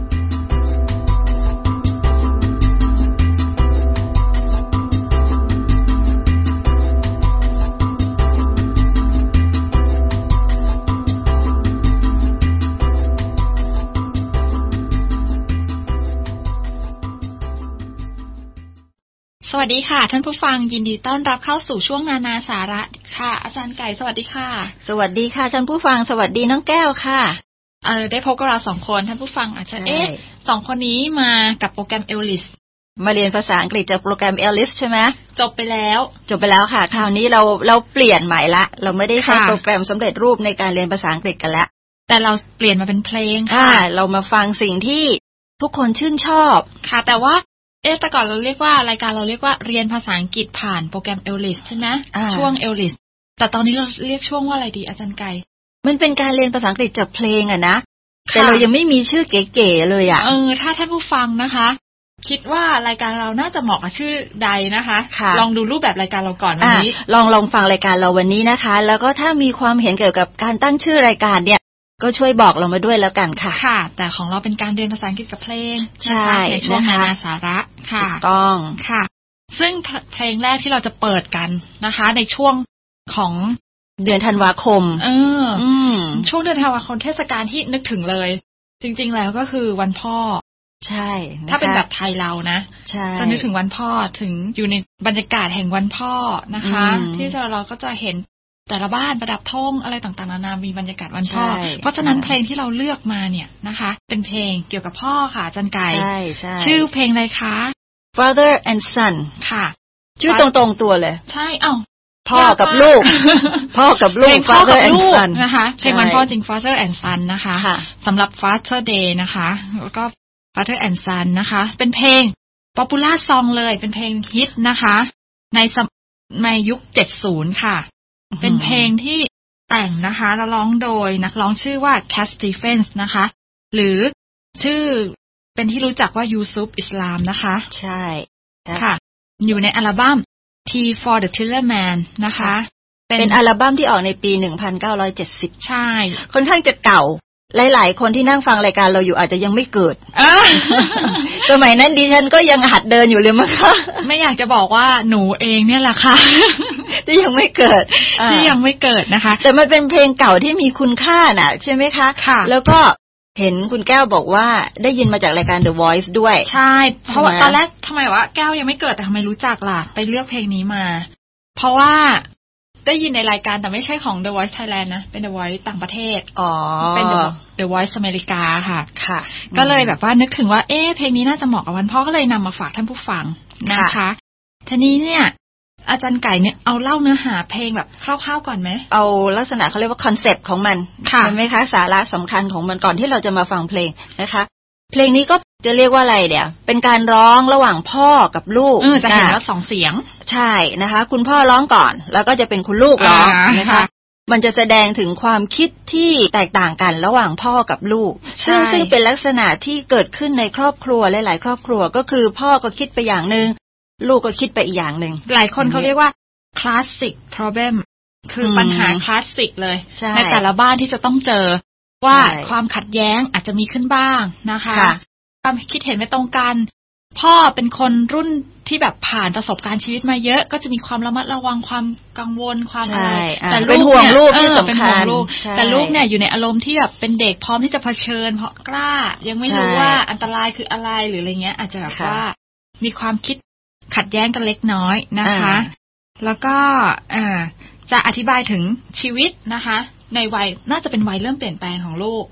สวัสดีค่ะท่านผู้ฟังยินดีต้อนรับเข้าสู่ช่วงนานาสาระค่ะอาจารย์ไก่สวัสดีค่ะสวัสดีค่ะท่านผู้ฟังสวัสดีน้องแก้วค่ะเออได้พบกับเราสองคนท่านผู้ฟังอาจจะเอ๊ะสองคนนี้มากับโปรแกรม เอล ไอ เอลมาเรียนภาษาอังกฤษจากโปรแกรม เอล ไอ เอล ใช่ไหมจบไปแล้วจบไปแล้วค่ะคราวนี้เราเราเปลี่ยนใหม่ละเราไม่ได้ใช้โปรแกรมสำเร็จรูปในการเรียนภาษาอังกฤษกันแล้วแต่เราเปลี่ยนมาเป็นเพลงค่ะเรามาฟังสิ่งที่ทุกคนชื่นชอบค่ะแต่ว่าเอ๊ะแต่ก่อนเราเรียกว่ารายการเราเรียกว่าเรียนภาษาอังกฤษผ่านโปรแกรม เอล ไอ เอล ใช่ไหมช่วง เอล ไอ เอล แต่ตอนนี้เราเรียกช่วงว่าอะไรดีอาจารย์ไก่มันเป็นการเรียนภาษาอังกฤษจากเพลงอะนะแต่เรายังไม่มีชื่อเก๋ๆเลยอ่ะเออถ้าท่านผู้ฟังนะคะคิดว่ารายการเราน่าจะเหมาะกับชื่อใดนะคะลองดูรูปแบบรายการเราก่อนวันนี้ลองลองฟังรายการเราวันนี้นะคะแล้วก็ถ้ามีความเห็นเกี่ยวกับการตั้งชื่อรายการเนี่ยก็ช่วยบอกเรามาด้วยแล้วกันค่ะค่ะแต่ของเราเป็นการเรียนภาษาอังกฤษกับเพลงใช่ในช่วงนานาสาระค่ะถูกต้องค่ะซึ่งเพลงแรกที่เราจะเปิดกันนะคะในช่วงของเดือนธันวาคมเออช่วงเดือนธันวาคมเทศกาลที่นึกถึงเลยจริงๆแล้วก็คือวันพ่อใช่ถ้าเป็นแบบไทยเรานะใช่จะนึกถึงวันพ่อถึงอยู่ในบรรยากาศแห่งวันพ่อนะคะที่เราก็จะเห็นแต่ละบ้านประดับธงอะไรต่างๆนานามีบรรยากาศวันพ่อเพราะฉะนั้นเพลงที่เราเลือกมาเนี่ยนะคะเป็นเพลงเกี่ยวกับพ่อค่ะอาจารย์ไก่ใช่ใช่ชื่อเพลงอะไรคะ Father and Son ค่ะชื่อตรงๆตัวเลยใช่เอ้าพ่อกับลูกพ่อกับลูก Father and Son นะคะเพลงวันพ่อจริง Father and Son นะคะสำหรับ Father Day นะคะแล้วก็ Father and Son นะคะเป็นเพลง Popular Song เลยเป็นเพลงฮิตนะคะในในยุคเจ็ดสิบค่ะเป็นเพลงที่แต่งนะคะและร้องโดยนักร้องชื่อว่า Cat Stevens นะคะหรือชื่อเป็นที่รู้จักว่ายูซุปอิสลามนะคะใช่ค่ะอยู่ในอัลบั้ม T for the Tiller Man นะคะเป็นอัลบั้มที่ออกในปีหนึ่งพันเก้าร้อยเจ็ดสิบใช่ค่อนข้างจะเก่าหลายๆคนที่นั่งฟังรายการเราอยู่อาจจะยังไม่เกิดสมัยนั้นดิฉันก็ยังหัดเดินอยู่เลยมั้งคะไม่อยากจะบอกว่าหนูเองเนี่ยแหละค่ะที่ยังไม่เกิดที่ยังไม่เกิดนะคะแต่มันเป็นเพลงเก่าที่มีคุณค่าน่ะใช่ไหมคะค่ะแล้วก็เห็นคุณแก้วบอกว่าได้ยินมาจากรายการ The Voice ด้วยใช่เพราะว่าตอนแรกทำไมวะแก้วยังไม่เกิดแต่ทำไมรู้จักล่ะไปเลือกเพลงนี้มาเพราะว่าได้ยินในรายการแต่ไม่ใช่ของ The Voice Thailand นะเป็น The Voice ต่างประเทศอ๋อเป็น The Voice อเมริกาค่ะค่ะก็เลยแบบว่านึกถึงว่าเอ๊ะเพลงนี้น่าจะเหมาะกับวันพ่อก็เลยนำมาฝากท่านผู้ฟังนะคะทีนี้เนี่ยอาจารย์ไก่เนี่ยเอาเล่าเนื้อหาเพลงแบบคร่าวๆก่อนไหมเอาลักษณะเขาเรียกว่าคอนเซปต์ของมันใช่ไหมคะสาระสำคัญของมันก่อนที่เราจะมาฟังเพลงนะคะเพลงนี้ก็จะเรียกว่าอะไรเดี๋ยวเป็นการร้องระหว่างพ่อกับลูกจะเห็นว่าสองเสียงใช่นะคะคุณพ่อร้องก่อนแล้วก็จะเป็นคุณลูกร้องนะคะมันจะแสดงถึงความคิดที่แตกต่างกันระหว่างพ่อกับลูกซึ่งซึ่งเป็นลักษณะที่เกิดขึ้นในครอบครัวหลายๆครอบครัวก็คือพ่อก็คิดไปอย่างนึงลูกก็คิดไปอีกอย่างนึงหลายคนเขาเรียกว่า classic problem คือปัญหาคลาสสิกเลยในแต่ละบ้านที่จะต้องเจอว่าความขัดแย้งอาจจะมีขึ้นบ้างนะคะความคิดเห็นไม่ตรงกันพ่อเป็นคนรุ่นที่แบบผ่านประสบการณ์ชีวิตมาเยอะก็จะมีความระมัดระวังความกังวลความอะไรแต่เป็นห่วงลูกที่สำคัญแต่ลูกเนี่ยอยู่ในอารมณ์ที่แบบเป็นเด็กพร้อมที่จะเผชิญเพราะกล้ายังไม่รู้ว่าอันตรายคืออะไรหรืออะไรเงี้ยอาจจะแบบว่ามีความคิดขัดแย้งกันเล็กน้อยนะคะแล้วก็อ่าจะอธิบายถึงชีวิตนะคะในวัยน่าจะเป็นวัยเริ่มเปลี่ยนแปลงของลูก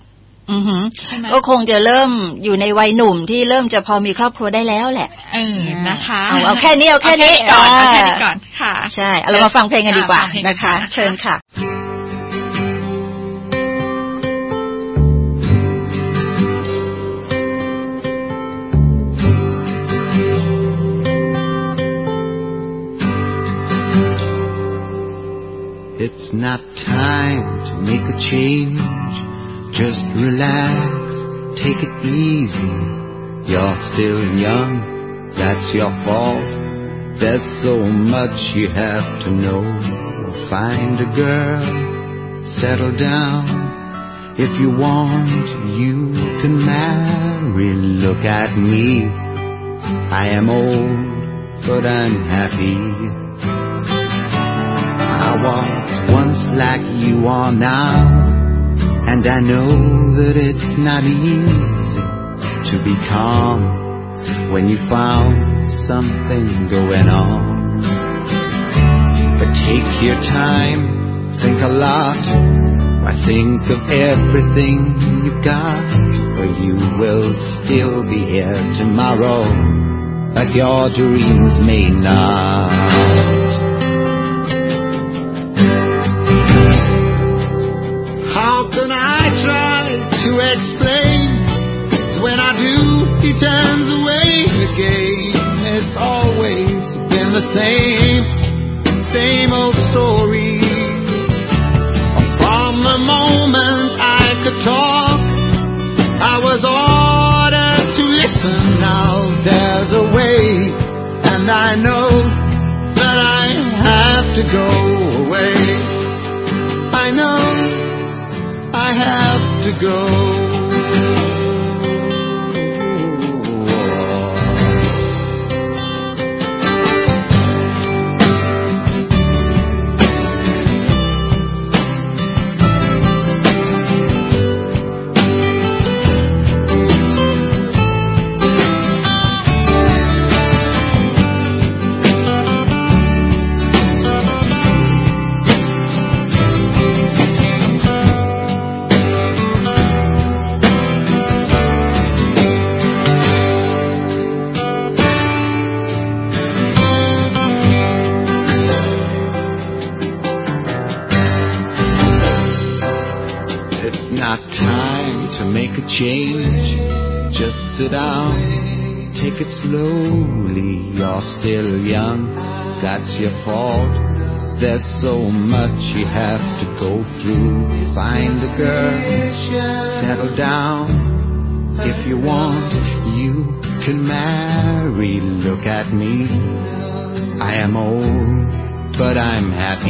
อือหือก็คงจะเริ่มอยู่ในวัยหนุ่มที่เริ่มจะพอมีครอบครัวได้แล้วแหละเออนะคะเอาเอาแค่นี้เอาแค่นี้ก่อนเอาแค่นี้ก่อนค่ะใช่เรามาฟังเพลงกันดีกว่านะคะเชิญค่ะ It's not time to make a change. Just relax, take it easy. You're still young, that's your fault. There's so much you have to know. Find a girl, settle down. If you want, you can marry. Look at me, I am old, but I'm happy.I was once like you are now, and I know that it's not easy to be calm when you found something going on. But take your time, think a lot, why think of everything you've got, or you will still be here tomorrow, but your dreams may not.How can I try to explain? When I do, he turns away again. It's always been the same, same old story. From the moment I could talk, I was ordered to listen. Now there's a way, and I know that I have to go away. I know.I have to go. Change, just sit down, take it slowly. You're still young, that's your fault. There's so much you have to go through. Find a girl, settle down. If you want, you can marry. Look at me, I am old, but I'm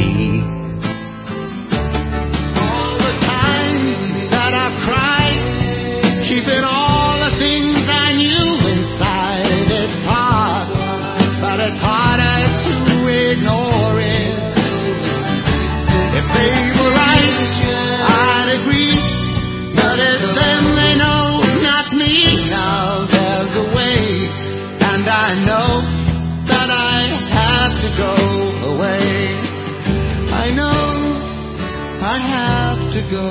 happy.All the time that I've cried,Keeping all the things I knew inside. It's hard, but it's harder to ignore it. If they were right, I'd agree, but it's them they know, not me. Now there's a way, and I know that I have to go away. I know I have to go.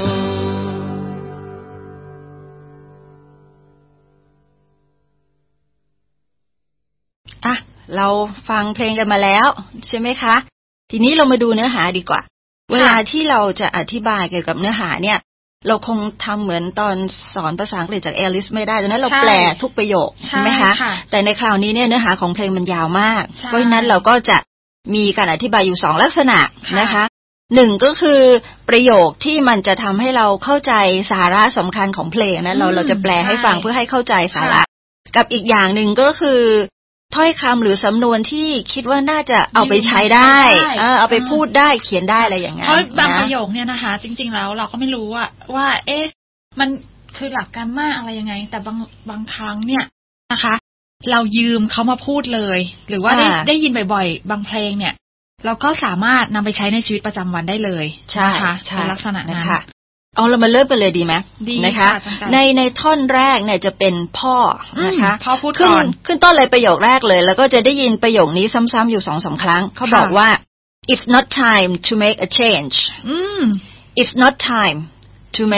อ่ะเราฟังเพลงกันมาแล้วใช่ไหมคะทีนี้เรามาดูเนื้อหาดีกว่าเวลาที่เราจะอธิบายเกี่ยวกับเนื้อหาเนี่ยเราคงทำเหมือนตอนสอนภาษาอังกฤษจากเอลิสไม่ได้ดังนั้นเราแปลทุกประโยคใช่ไหมคะแต่ในคราวนี้เนี่ยเนื้อหาของเพลงมันยาวมากเพราะฉะนั้นเราก็จะมีการอธิบายอยู่สองลักษณะนะคะหนึ่งก็คือประโยคที่มันจะทำให้เราเข้าใจสาระสำคัญของเพลงนะเราเราจะแปลให้ฟังเพื่อให้เข้าใจสาระกับอีกอย่างหนึ่งก็คือถ้อยคำหรือสำนวนที่คิดว่าน่าจะเอาไปใช้ได้เออเอาไปพูดได้เขียนได้อะไรอย่างเงี้ยเพราะบางประโยคเนี่ยนะคะจริงๆแล้วเราก็ไม่รู้ว่าว่าเอ๊ะมันคือหลักการมากอะไรยังไงแต่บางบางครั้งเนี่ยนะคะเรายืมเขามาพูดเลยหรือว่าได้ได้ยินบ่อยๆบางเพลงเนี่ยเราก็สามารถนำไปใช้ในชีวิตประจำวันได้เลยนะคะเป็นลักษณะนั้นค่ะเอาเรามาเริ่มกันเลยดีไหมนะคะในในท่อนแรกเนี่ยจะเป็นพ่อนะคะพ่อพูดก่อนขึ้นต้นเลยประโยคแรกเลยแล้วก็จะได้ยินประโยคนี้ซ้ำๆอยู่สองสามครั้งเขาบอกว่า it's not time to make a change it's not time to make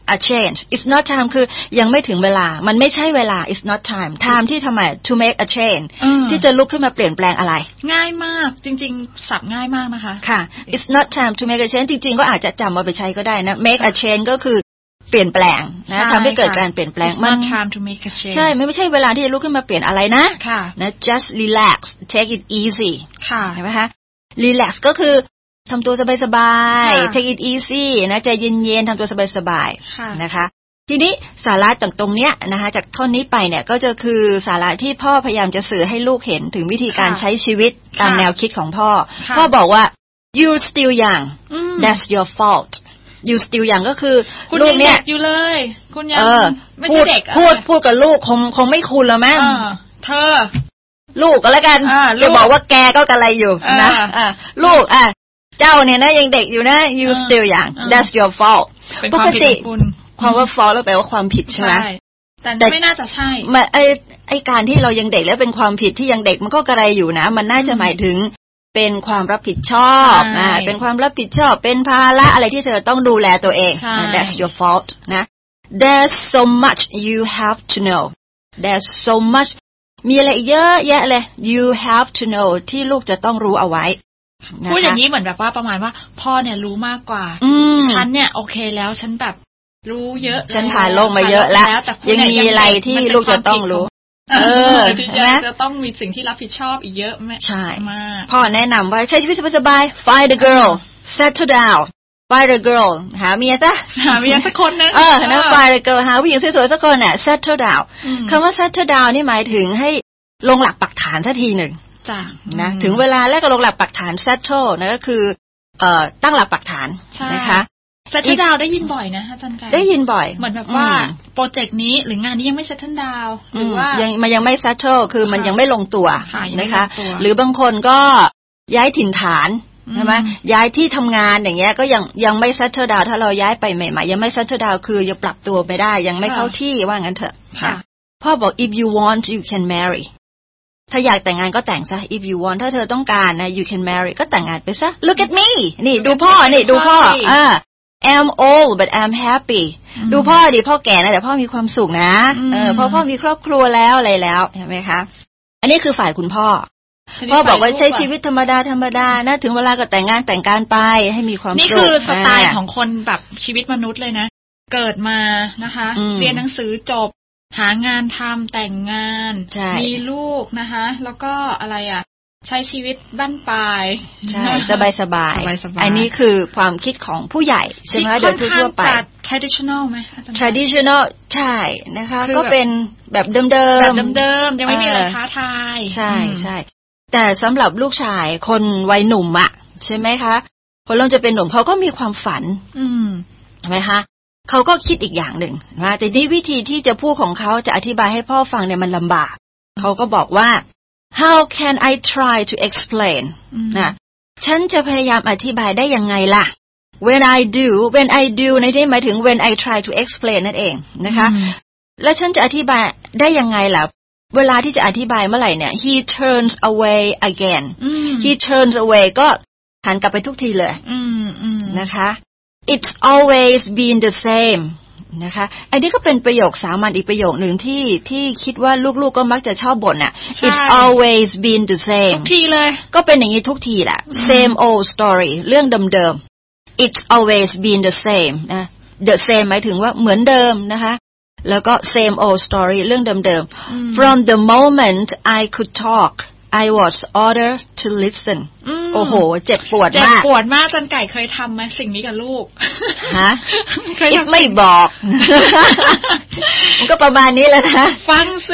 a change it's not time คือยังไม่ถึงเวลามันไม่ใช่เวลา it's not time time ที่ทำไม to make a change ที่จะลุกขึ้นมาเปลี่ยนแปลงอะไรง่ายมากจริงๆศัพท์ง่ายมากนะคะค่ะ it's not time to make a change จริงๆก็อาจจะจำมาไปใช้ก็ได้นะ make a change ก็คือเปลี่ยนแปลงนะทำให้เกิดการเปลี่ยนแปลงมัน time to make a change ใช่ไม่ใช่เวลาที่จะลุกขึ้นมาเปลี่ยนอะไรนะนะ just relax take it easy เห็นไหมคะ relax ก็คือทำตัวสบายๆ take it easy นะใจเย็นๆทำตัวสบายๆนะคะทีนี้สาระตรงเนี้ยนะคะจากท่อนนี้ไปเนี่ยก็จะคือสาระที่พ่อพยายามจะสื่อให้ลูกเห็นถึงวิธีการใช้ชีวิตตามแนวคิดของพ่อพ่อบอกว่า you still young that's your fault you still young ก็คือลูกเนี่ยอยู่เลยคุณยังไม่ใช่เด็กพูดพูดกับลูกคงคงไม่คุณแล้วมั้งเธอลูกก็แล้วกันจะบอกว่าแกก็กระไรอยู่นะลูกอ่ะเจ้าเนี่ยนะยังเด็กอยู่นะ you still young that's your fault ปกติความว่า fault แล้วแปลว่าความผิดใช่ไหมแต่ไม่น่าจะใช่ไอ้ไอ้การที่เรายังเด็กแล้วเป็นความผิดที่ยังเด็กมันก็กระไรอยู่นะมันน่าจะหมายถึงเป็นความรับผิดชอบอ่าเป็นความรับผิดชอบเป็นภาระอะไรที่เธอต้องดูแลตัวเอง that's your fault นะ there's so much you have to know there's so much มีอะไรเยอะแยะเลย you have to know ที่ลูกจะต้องรู้เอาไว้พูดอย่างนี้เหมือนแบบว่าประมาณว่าพ่อเนี่ยรู้มากกว่าฉันเนี่ยโอเคแล้วฉันแบบรู้เยอะฉันผ่านโลกมาเยอะแล้วยังมีอะไรที่ลูกจะต้องรู้เออนะจะต้องมีสิ่งที่รับผิดชอบอีกเยอะแม่ใช่มากพ่อแนะนำว่าใช้ชีวิตสบายๆ find a girl settle down find a girl หาเมียซะหาเมียสักคนนะเออนะ find a girl หาผู้หญิงสวยๆสักคนน่ะ settle down คำว่า settle down นี่หมายถึงให้ลงหลักปักฐานสักทีหนึ่งนะถึงเวลาแล้วก็ลงหลักปักฐาน settle นะก็คือเอ่อตั้งหลักปักฐานนะคะเซตเทิลดาวได้ยินบ่อยนะอาจารย์ไก่ได้ยินบ่อยเหมือนแบบว่าโปรเจกต์นี้หรืองานนี้ยังไม่เซตเทิลดาวหรือว่ายังมันยังไม่เซตเทิลคือมันยังไม่ลงตัวนะคะหรือบางคนก็ย้ายถิ่นฐานใช่ไหมย้ายที่ทำงานอย่างเงี้ยก็ยังยังไม่เซตเทิลดาวถ้าเราย้ายไปใหม่ๆยังไม่เซตเทิลดาวคือยังปรับตัวไม่ได้ยังไม่เข้าที่ว่างั้นเถอะพ่อบอก if you want you can marry ถ้าอยากแต่งงานก็แต่งซะ if you want ถ้าเธอต้องการนะ you can marry ก็แต่งงานไปซะ look at me นี่ดูพ่อนี่ดูพ่ออ่าI'm old but I'm happy ดูพ่อดิพ่อแก่นะแต่พ่อมีความสุขนะเออพ่อพ่อมีครอบครัวแล้วอะไรแล้วเห็นไหมคะอันนี้คือฝ่ายคุณพ่อพ่อบอกว่าใช้ชีวิตธรรมดาธรรมดานะถึงเวลาก็แต่งงานแต่งการไปให้มีความสุขนี่คือสไตล์ของคนแบบชีวิตมนุษย์เลยนะเกิดมานะคะเรียนหนังสือจบหางานทำแต่งงานมีลูกนะคะแล้วก็อะไรอ่ะใช้ชีวิตบ้านปลายใช่สบายสบายอันนี้คือความคิดของผู้ใหญ่ใช่ไหมโดยทั่วไป traditional ไหม traditional ใช่นะคะก็เป็นแบบเดิมๆแบบเดิมๆยังไม่มีอะไรท้าทายใช่ใช่แต่สำหรับลูกชายคนวัยหนุ่มอ่ะใช่ไหมคะคนเริ่มจะเป็นหนุ่มเขาก็มีความฝันใช่ไหมคะเขาก็คิดอีกอย่างหนึ่งนะแต่ที่วิธีที่จะพูดของเขาจะอธิบายให้พ่อฟังเนี่ยมันลำบากเขาก็บอกว่าHow can I try to explain นะฉันจะพยายามอธิบายได้ยังไงล่ะ When I do when I do ในที่หมายถึง when I try to explain นั่นเองนะคะแล้วฉันจะอธิบายได้ยังไงล่ะเวลาที่จะอธิบายเมื่อไหร่เนี่ย he turns away again he turns away ก็หันกลับไปทุกทีเลยนะคะ It's always been the sameนะคะอันนี้ก็เป็นประโยคสามัญอีกประโยคหนึ่งที่ที่คิดว่าลูกๆก็มักจะชอบบ่นน่ะ It's always been the same ทุกทีเลยก็เป็นอย่างนี้ทุกทีแหละ same old story เรื่องเดิมๆ It's always been the same นะ the same หมายถึงว่าเหมือนเดิมนะคะแล้วก็ same old story เรื่องเดิมๆ From the moment I could talk I was ordered to listen โอ้โหเจ็บปวดมากเจ็บปวดมากจันไก่เคยทำไหมสิ่งนี้กับลูกฮะเคยไม่บอกมันก็ประมาณนี้แหละนะฟังสิ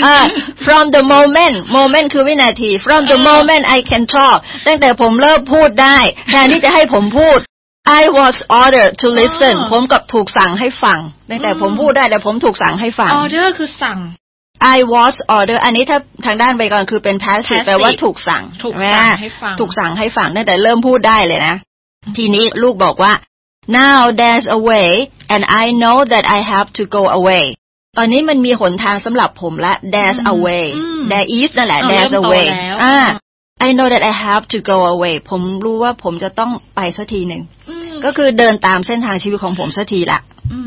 from the moment moment คือวินาที from the moment I can talk ตั้งแต่ผมเริ่มพูดได้แทนที่จะให้ผมพูด I was ordered to listen ผมกับถูกสั่งให้ฟังตั้งแต่ผมพูดได้แต่ผมถูกสั่งให้ฟัง order คือสั่ง I was ordered อันนี้ถ้าทางด้านไวยากรณ์คือเป็น passive แปลว่าถูกสั่งถูกสั่งให้ฟังถูกสั่งให้ฟังตั้งแต่เริ่มพูดได้เลยนะทีนี้ลูกบอกว่า now there's a way and I know that I have to go away ตอนนี้มันมีหนทางสำหรับผมละ there's a way there is นั่นแหละ there's a way อ่า I know that I have to go away ผมรู้ว่าผมจะต้องไปสักทีหนึ่งก็คือเดินตามเส้นทางชีวิตของผมสักทีละ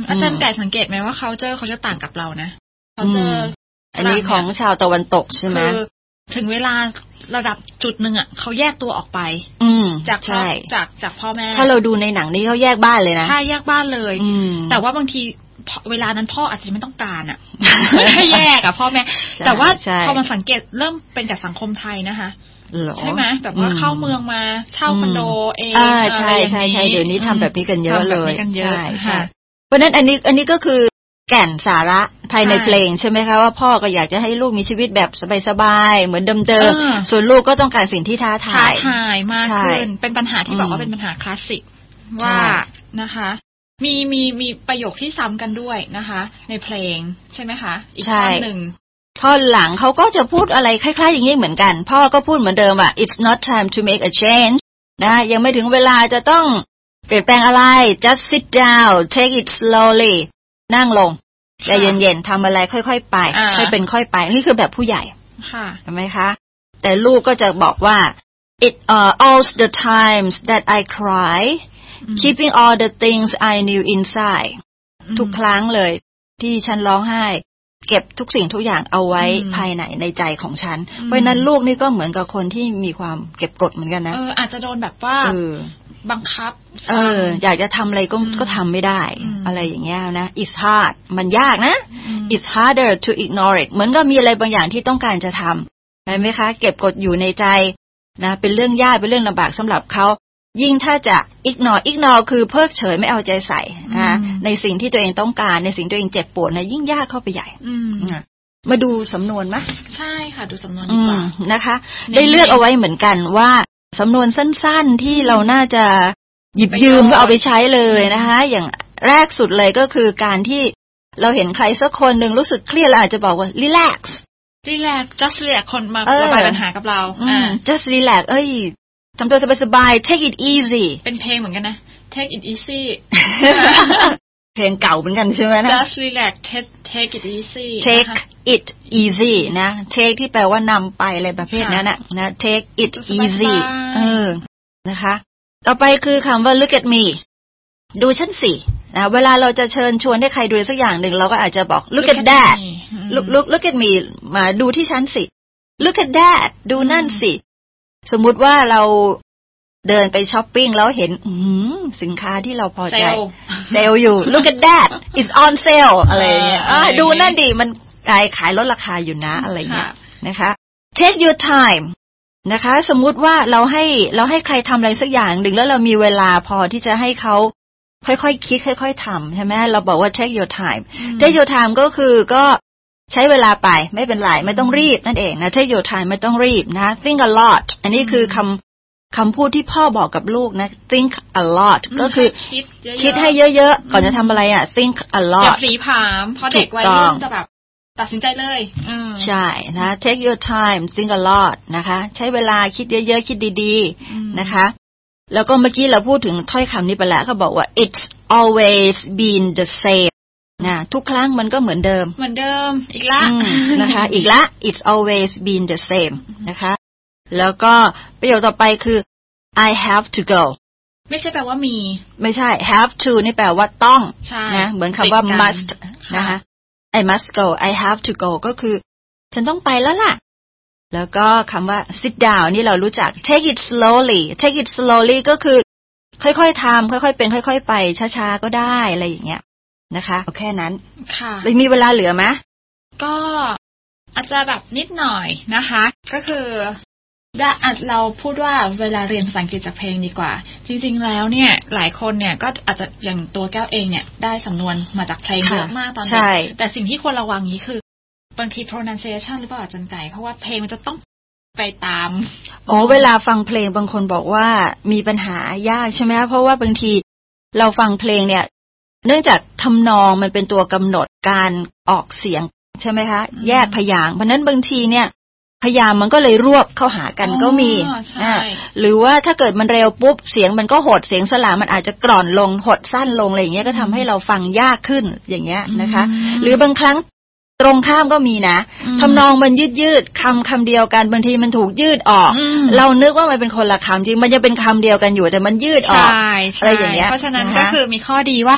อาจารย์ไก่สังเกตไหมว่าเขาเจอเขาจะต่างกับเรานะเขาเจออันนี้ของชาวตะวันตกใช่ไหมถึงเวลาระดับจุดหนึ่งอ่ะเขาแยกตัวออกไปจากจากจากพ่อแม่ถ้าเราดูในหนังนี้เขาแยกบ้านเลยนะใช่แยกบ้านเลยแต่ว่าบางทีเวลานั้นพ่ออาจจะไม่ต้องการอ่ะไม่ให้แยกอ่ะพ่อแม่แต่ว่าพอมาสังเกตเริ่มเป็นจากสังคมไทยนะคะใช่ไหมแบบว่าเข้าเมืองมาเช่าคอนโดเองใช่ใช่ใช่เดี๋ยวนี้ทำแบบนี้กันเยอะเลยใช่ใช่เพราะนั้นอันนี้อันนี้ก็คือแก่นสาระภายในเพลงใช่ไหมคะว่าพ่อก็อยากจะให้ลูกมีชีวิตแบบสบายๆเหมือนเดิมๆส่วนลูกก็ต้องการสิ่งที่ท้าทายท้าทายมากขึ้นเป็นปัญหาที่บอกว่าเป็นปัญหาคลาสสิกว่านะคะมีมีมีประโยคที่ซ้ำกันด้วยนะคะในเพลงใช่ไหมคะอีกท่อนหนึ่งท่อนหลังเขาก็จะพูดอะไรคล้ายๆอย่างนี้เหมือนกันพ่อก็พูดเหมือนเดิมอ่ะ it's not time to make a change นะยังไม่ถึงเวลาจะต้องเปลี่ยนแปลงอะไร just sit down take it slowly นั่งลงใจเย็นๆทำอะไรค่อยๆไปค่อยเป็นค่อยไปนี่คือแบบผู้ใหญ่ใช่ไหมคะแต่ลูกก็จะบอกว่า it uh, all the times that I cry keeping all the things I knew inside ทุกครั้งเลยที่ฉันร้องไห้เก็บทุกสิ่งทุกอย่างเอาไว้ภายในในใจของฉันเพราะนั้นลูกนี่ก็เหมือนกับคนที่มีความเก็บกดเหมือนกันนะเอออาจจะโดนแบบว่าบังคับเอออยากจะทำอะไรก็ก็ทำไม่ได้อะไรอย่างเงี้ยนะ it's hard มันยากนะ it's harder to ignore it เหมือนก็มีอะไรบางอย่างที่ต้องการจะทำเห็นไหมคะเก็บกดอยู่ในใจนะเป็นเรื่องยากเป็นเรื่องลำบากสำหรับเขายิ่งถ้าจะ ignore ignore คือเพิกเฉยไม่เอาใจใส่นะในสิ่งที่ตัวเองต้องการในสิ่งตัวเองเจ็บปวดนะยิ่งยากเข้าไปใหญ่มาดูสำนวนไหมใช่ค่ะดูสำนวนดีกว่านะคะได้เลือกเอาไว้เหมือนกันว่าสำนวนสั้นๆที่เราน่าจะหยิบยืมก็เอาไปใช้เลยนะคะอย่างแรกสุดเลยก็คือการที่เราเห็นใครสักคนหนึ่งรู้สึกเครียดเราอาจจะบอกว่า relax relax just relax คนมาระบายปัญหากับเรา just relax เอ้ยทำตัวสบายๆ take it easy เป็นเพลงเหมือนกันนะ take it easy เพลงเก่าเหมือนกันใช่ไหมนะ just relax take it easy take it easy นะ take ที่แปลว่านำไปอะไรประเภทนั้นนะนะ take it easy เออนะคะต่อไปคือคำว่า look at me ดูฉันสินะเวลาเราจะเชิญชวนให้ใครดูสักอย่างหนึ่งเราก็อาจจะบอก look at that look look look at me มาดูที่ฉันสิ look at that ดูนั่นสิสมมุติว่าเราเดินไปช้อปปิ้งแล้วเห็นสินค้าที่เราพอใจเซลล์อยู่ look at that it's on sale อะไรอย่างเงี้ยดูนั่นดิมันขายขายลดราคาอยู่นะอะไรอย่างเงี้ยนะคะ take your time นะคะสมมุติว่าเราให้เราให้ใครทำอะไรสักอย่างหนึ่งแล้วเรามีเวลาพอที่จะให้เขาค่อยๆคิดค่อยๆทำใช่ไหมเราบอกว่า take your time take your time ก็คือก็ใช้เวลาไปไม่เป็นไรไม่ต้องรีบนั่นเองนะ take your time ไม่ต้องรีบนะ think a lot อันนี้คือคำคำพูดที่พ่อบอกกับลูกนะ think a lot ก็คือคิดให้เยอะๆก่อนจะทำอะไรอ่ะ think a lot อย่าผีผามเพราะเด็กวัยรุ่นจะแบบตัดสินใจเลยใช่นะ take your time think a lot นะคะใช้เวลาคิดเยอะๆคิดดีๆนะคะแล้วก็เมื่อกี้เราพูดถึงถ้อยคำนี้ไปแล้วเขาบอกว่า it's always been the sameนะทุกครั้งมันก็เหมือนเดิมเหมือนเดิมอีกละนะคะอีกละ it's always been the same นะคะแล้วก็ประโยคต่อไปคือ I have to go ไม่ใช่แปลว่ามีไม่ใช่ have to นี่แปลว่าต้องนะเหมือนคำว่า must นะคะ I must go I have to go ก็คือฉันต้องไปแล้วล่ะแล้วก็คำว่า sit down นี่เรารู้จัก take it slowly take it slowly ก็คือค่อยๆทำค่อยๆเป็นค่อยๆไปช้าๆก็ได้อะไรอย่างเงี้ยนะคะเอาแค่นั้นค่ะเลยมีเวลาเหลือไหมก็อาจจะแบบนิดหน่อยนะคะก็คือได้เราพูดว่าเวลาเรียนภาษาอังกฤษจากเพลงดีกว่าจริงๆแล้วเนี่ยหลายคนเนี่ยก็อาจจะอย่างตัวแก้วเองเนี่ยได้สำนวนมาจากเพลงเยอะมากตอนนี้แต่สิ่งที่ควรระวังนี้คือบางที pronunciation หรือเปล่าอาจารย์ไก่เพราะว่าเพลงมันจะต้องไปตามอ๋อเวลาฟังเพลงบางคนบอกว่ามีปัญหายากใช่ไหมเพราะว่าบางทีเราฟังเพลงเนี่ยเนื่องจากทำนองมันเป็นตัวกำหนดการออกเสียงใช่ไหมคะแยกพยางค์เพราะนั้นบางทีเนี่ยพยางค์มันก็เลยรวบเข้าหากันก็มีอ่าหรือว่าถ้าเกิดมันเร็วปุ๊บเสียงมันก็หดเสียงสระมันอาจจะกร่อนลงหดสั้นลงอะไรอย่างเงี้ยก็ทำให้เราฟังยากขึ้นอย่างเงี้ยนะคะหรือบางครั้งตรงข้ามก็มีนะทำนองมันยืดยืดคำคำเดียวกันบางทีมันถูกยืดออกเรานึกว่ามันเป็นคนละคำจริงมันจะเป็นคำเดียวกันอยู่แต่มันยืดออกอะไรอย่างเงี้ยเพราะฉะนั้นก็คือมีข้อดีว่า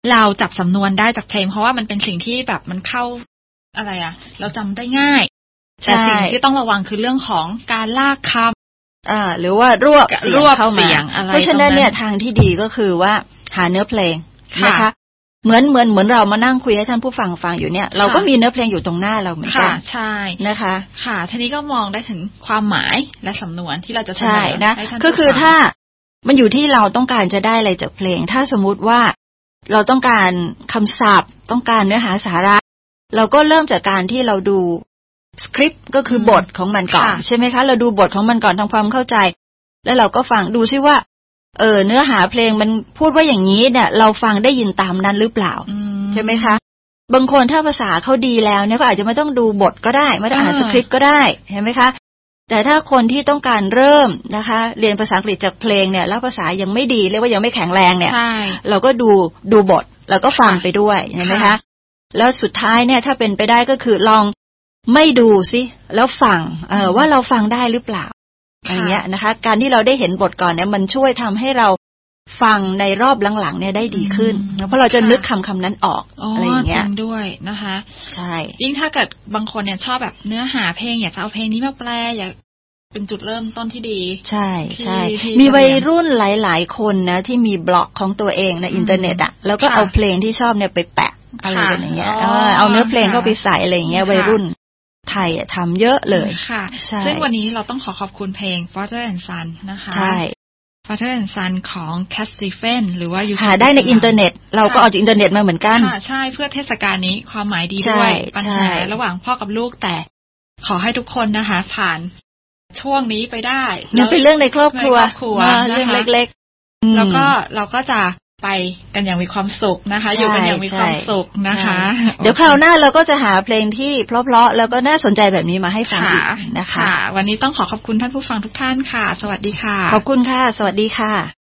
เราจับสำนวนได้จากเพลงเพราะว่ามันเป็นสิ่งที่แบบมันเข้าอะไรอ่ะเราจำได้ง่ายแต่สิ่งที่ต้องระวังคือเรื่องของการลากคำอ่าหรือว่ารวบเสียงเข้ามาเพราะฉะนั้นเนี่ยทางที่ดีก็คือว่าหาเนื้อเพลงนะคะเหมือนเหมือนเหมือนเรามานั่งคุยให้ท่านผู้ฟังฟังอยู่เนี่ยเราก็มีเนื้อเพลงอยู่ตรงหน้าเราเหมือนกันใช่นะคะค่ะทีนี้ก็มองได้ถึงความหมายและสำนวนที่เราจะเสนอนะก็คือถ้ามันอยู่ที่เราต้องการจะได้อะไรจากเพลงถ้าสมมุติว่าเราต้องการคำศัพท์ต้องการเนื้อหาสาระเราก็เริ่มจากการที่เราดูสคริปต์ก็คือบทของมันก่อนใช่ไหมคะเราดูบทของมันก่อนทำความเข้าใจแล้วเราก็ฟังดูซิว่าเออเนื้อหาเพลงมันพูดว่าอย่างนี้เนี่ยเราฟังได้ยินตามนั้นหรือเปล่าใช่ไหมคะบางคนถ้าภาษาเขาดีแล้วเนี่ยก็อาจจะไม่ต้องดูบทก็ได้ไม่ต้องอ่านสคริปต์ก็ได้เห็นไหมคะแต่ถ้าคนที่ต้องการเริ่มนะคะเรียนภาษาอังกฤษจากเพลงเนี่ยแล้วภาษายังไม่ดีเรียกว่ายังไม่แข็งแรงเนี่ยเราก็ดูดูบทแล้วก็ฟังไปด้วยเห็นไหมคะแล้วสุดท้ายเนี่ยถ้าเป็นไปได้ก็คือลองไม่ดูสิแล้วฟังเออว่าเราฟังได้หรือเปล่าอย่างเงี้ยนะคะการที่เราได้เห็นบทก่อนเนี่ยมันช่วยทำให้เราฟังในรอบหลังๆเนี่ยได้ดีขึ้นเพราะเราจะนึกคำคำนั้นออกอะไรอย่างเงี้ยด้วยนะคะใช่ยิ่งถ้าเกิดบางคนเนี่ยชอบแบบเนื้อหาเพลงอยากจะเอาเพลงนี้มาแปลอยากเป็นจุดเริ่มต้นที่ดีใช่ใช่มีวัยรุ่นหลายๆคนนะที่มีบล็อกของตัวเองในอินเทอร์เน็ตอ่ะแล้วก็เอาเพลงที่ชอบเนี่ยไปแปะอะไรอย่างเงี้ยเอาเนื้อเพลงเข้าไปใส่อะไรอย่างเงี้ยวัยรุ่นไทยทำเยอะเลยค่ะซึ่งวันนี้เราต้องขอขอบคุณเพลง Father and Son นะคะใช่ Father and Son ของ Cat Stevens หรือว่าหาได้ในอินเทอร์เน็ตเราก็เอาจากอินเทอร์เน็ตมาเหมือนกันค่ะใช่เพื่อเทศกาลนี้ความหมายดีด้วยปัญหาระหว่างพ่อกับลูกแต่ขอให้ทุกคนนะคะผ่านช่วงนี้ไปได้แล้วเป็นเรื่องในครอบครัวเรื่องเล็กๆแล้วก็เราก็จะไปกันอย่างมีความสุขนะคะอยู่กันอย่างมีความสุขนะคะเดี๋ยวคราวหน้าเราก็จะหาเพลงที่เพราะๆแล้วก็น่าสนใจแบบนี้มาให้ฟังอีกนะคะวันนี้ต้องขอขอบคุณท่านผู้ฟังทุกท่านค่ะสวัสดีค่ะขอบคุณค่ะสวัสดีค่ะ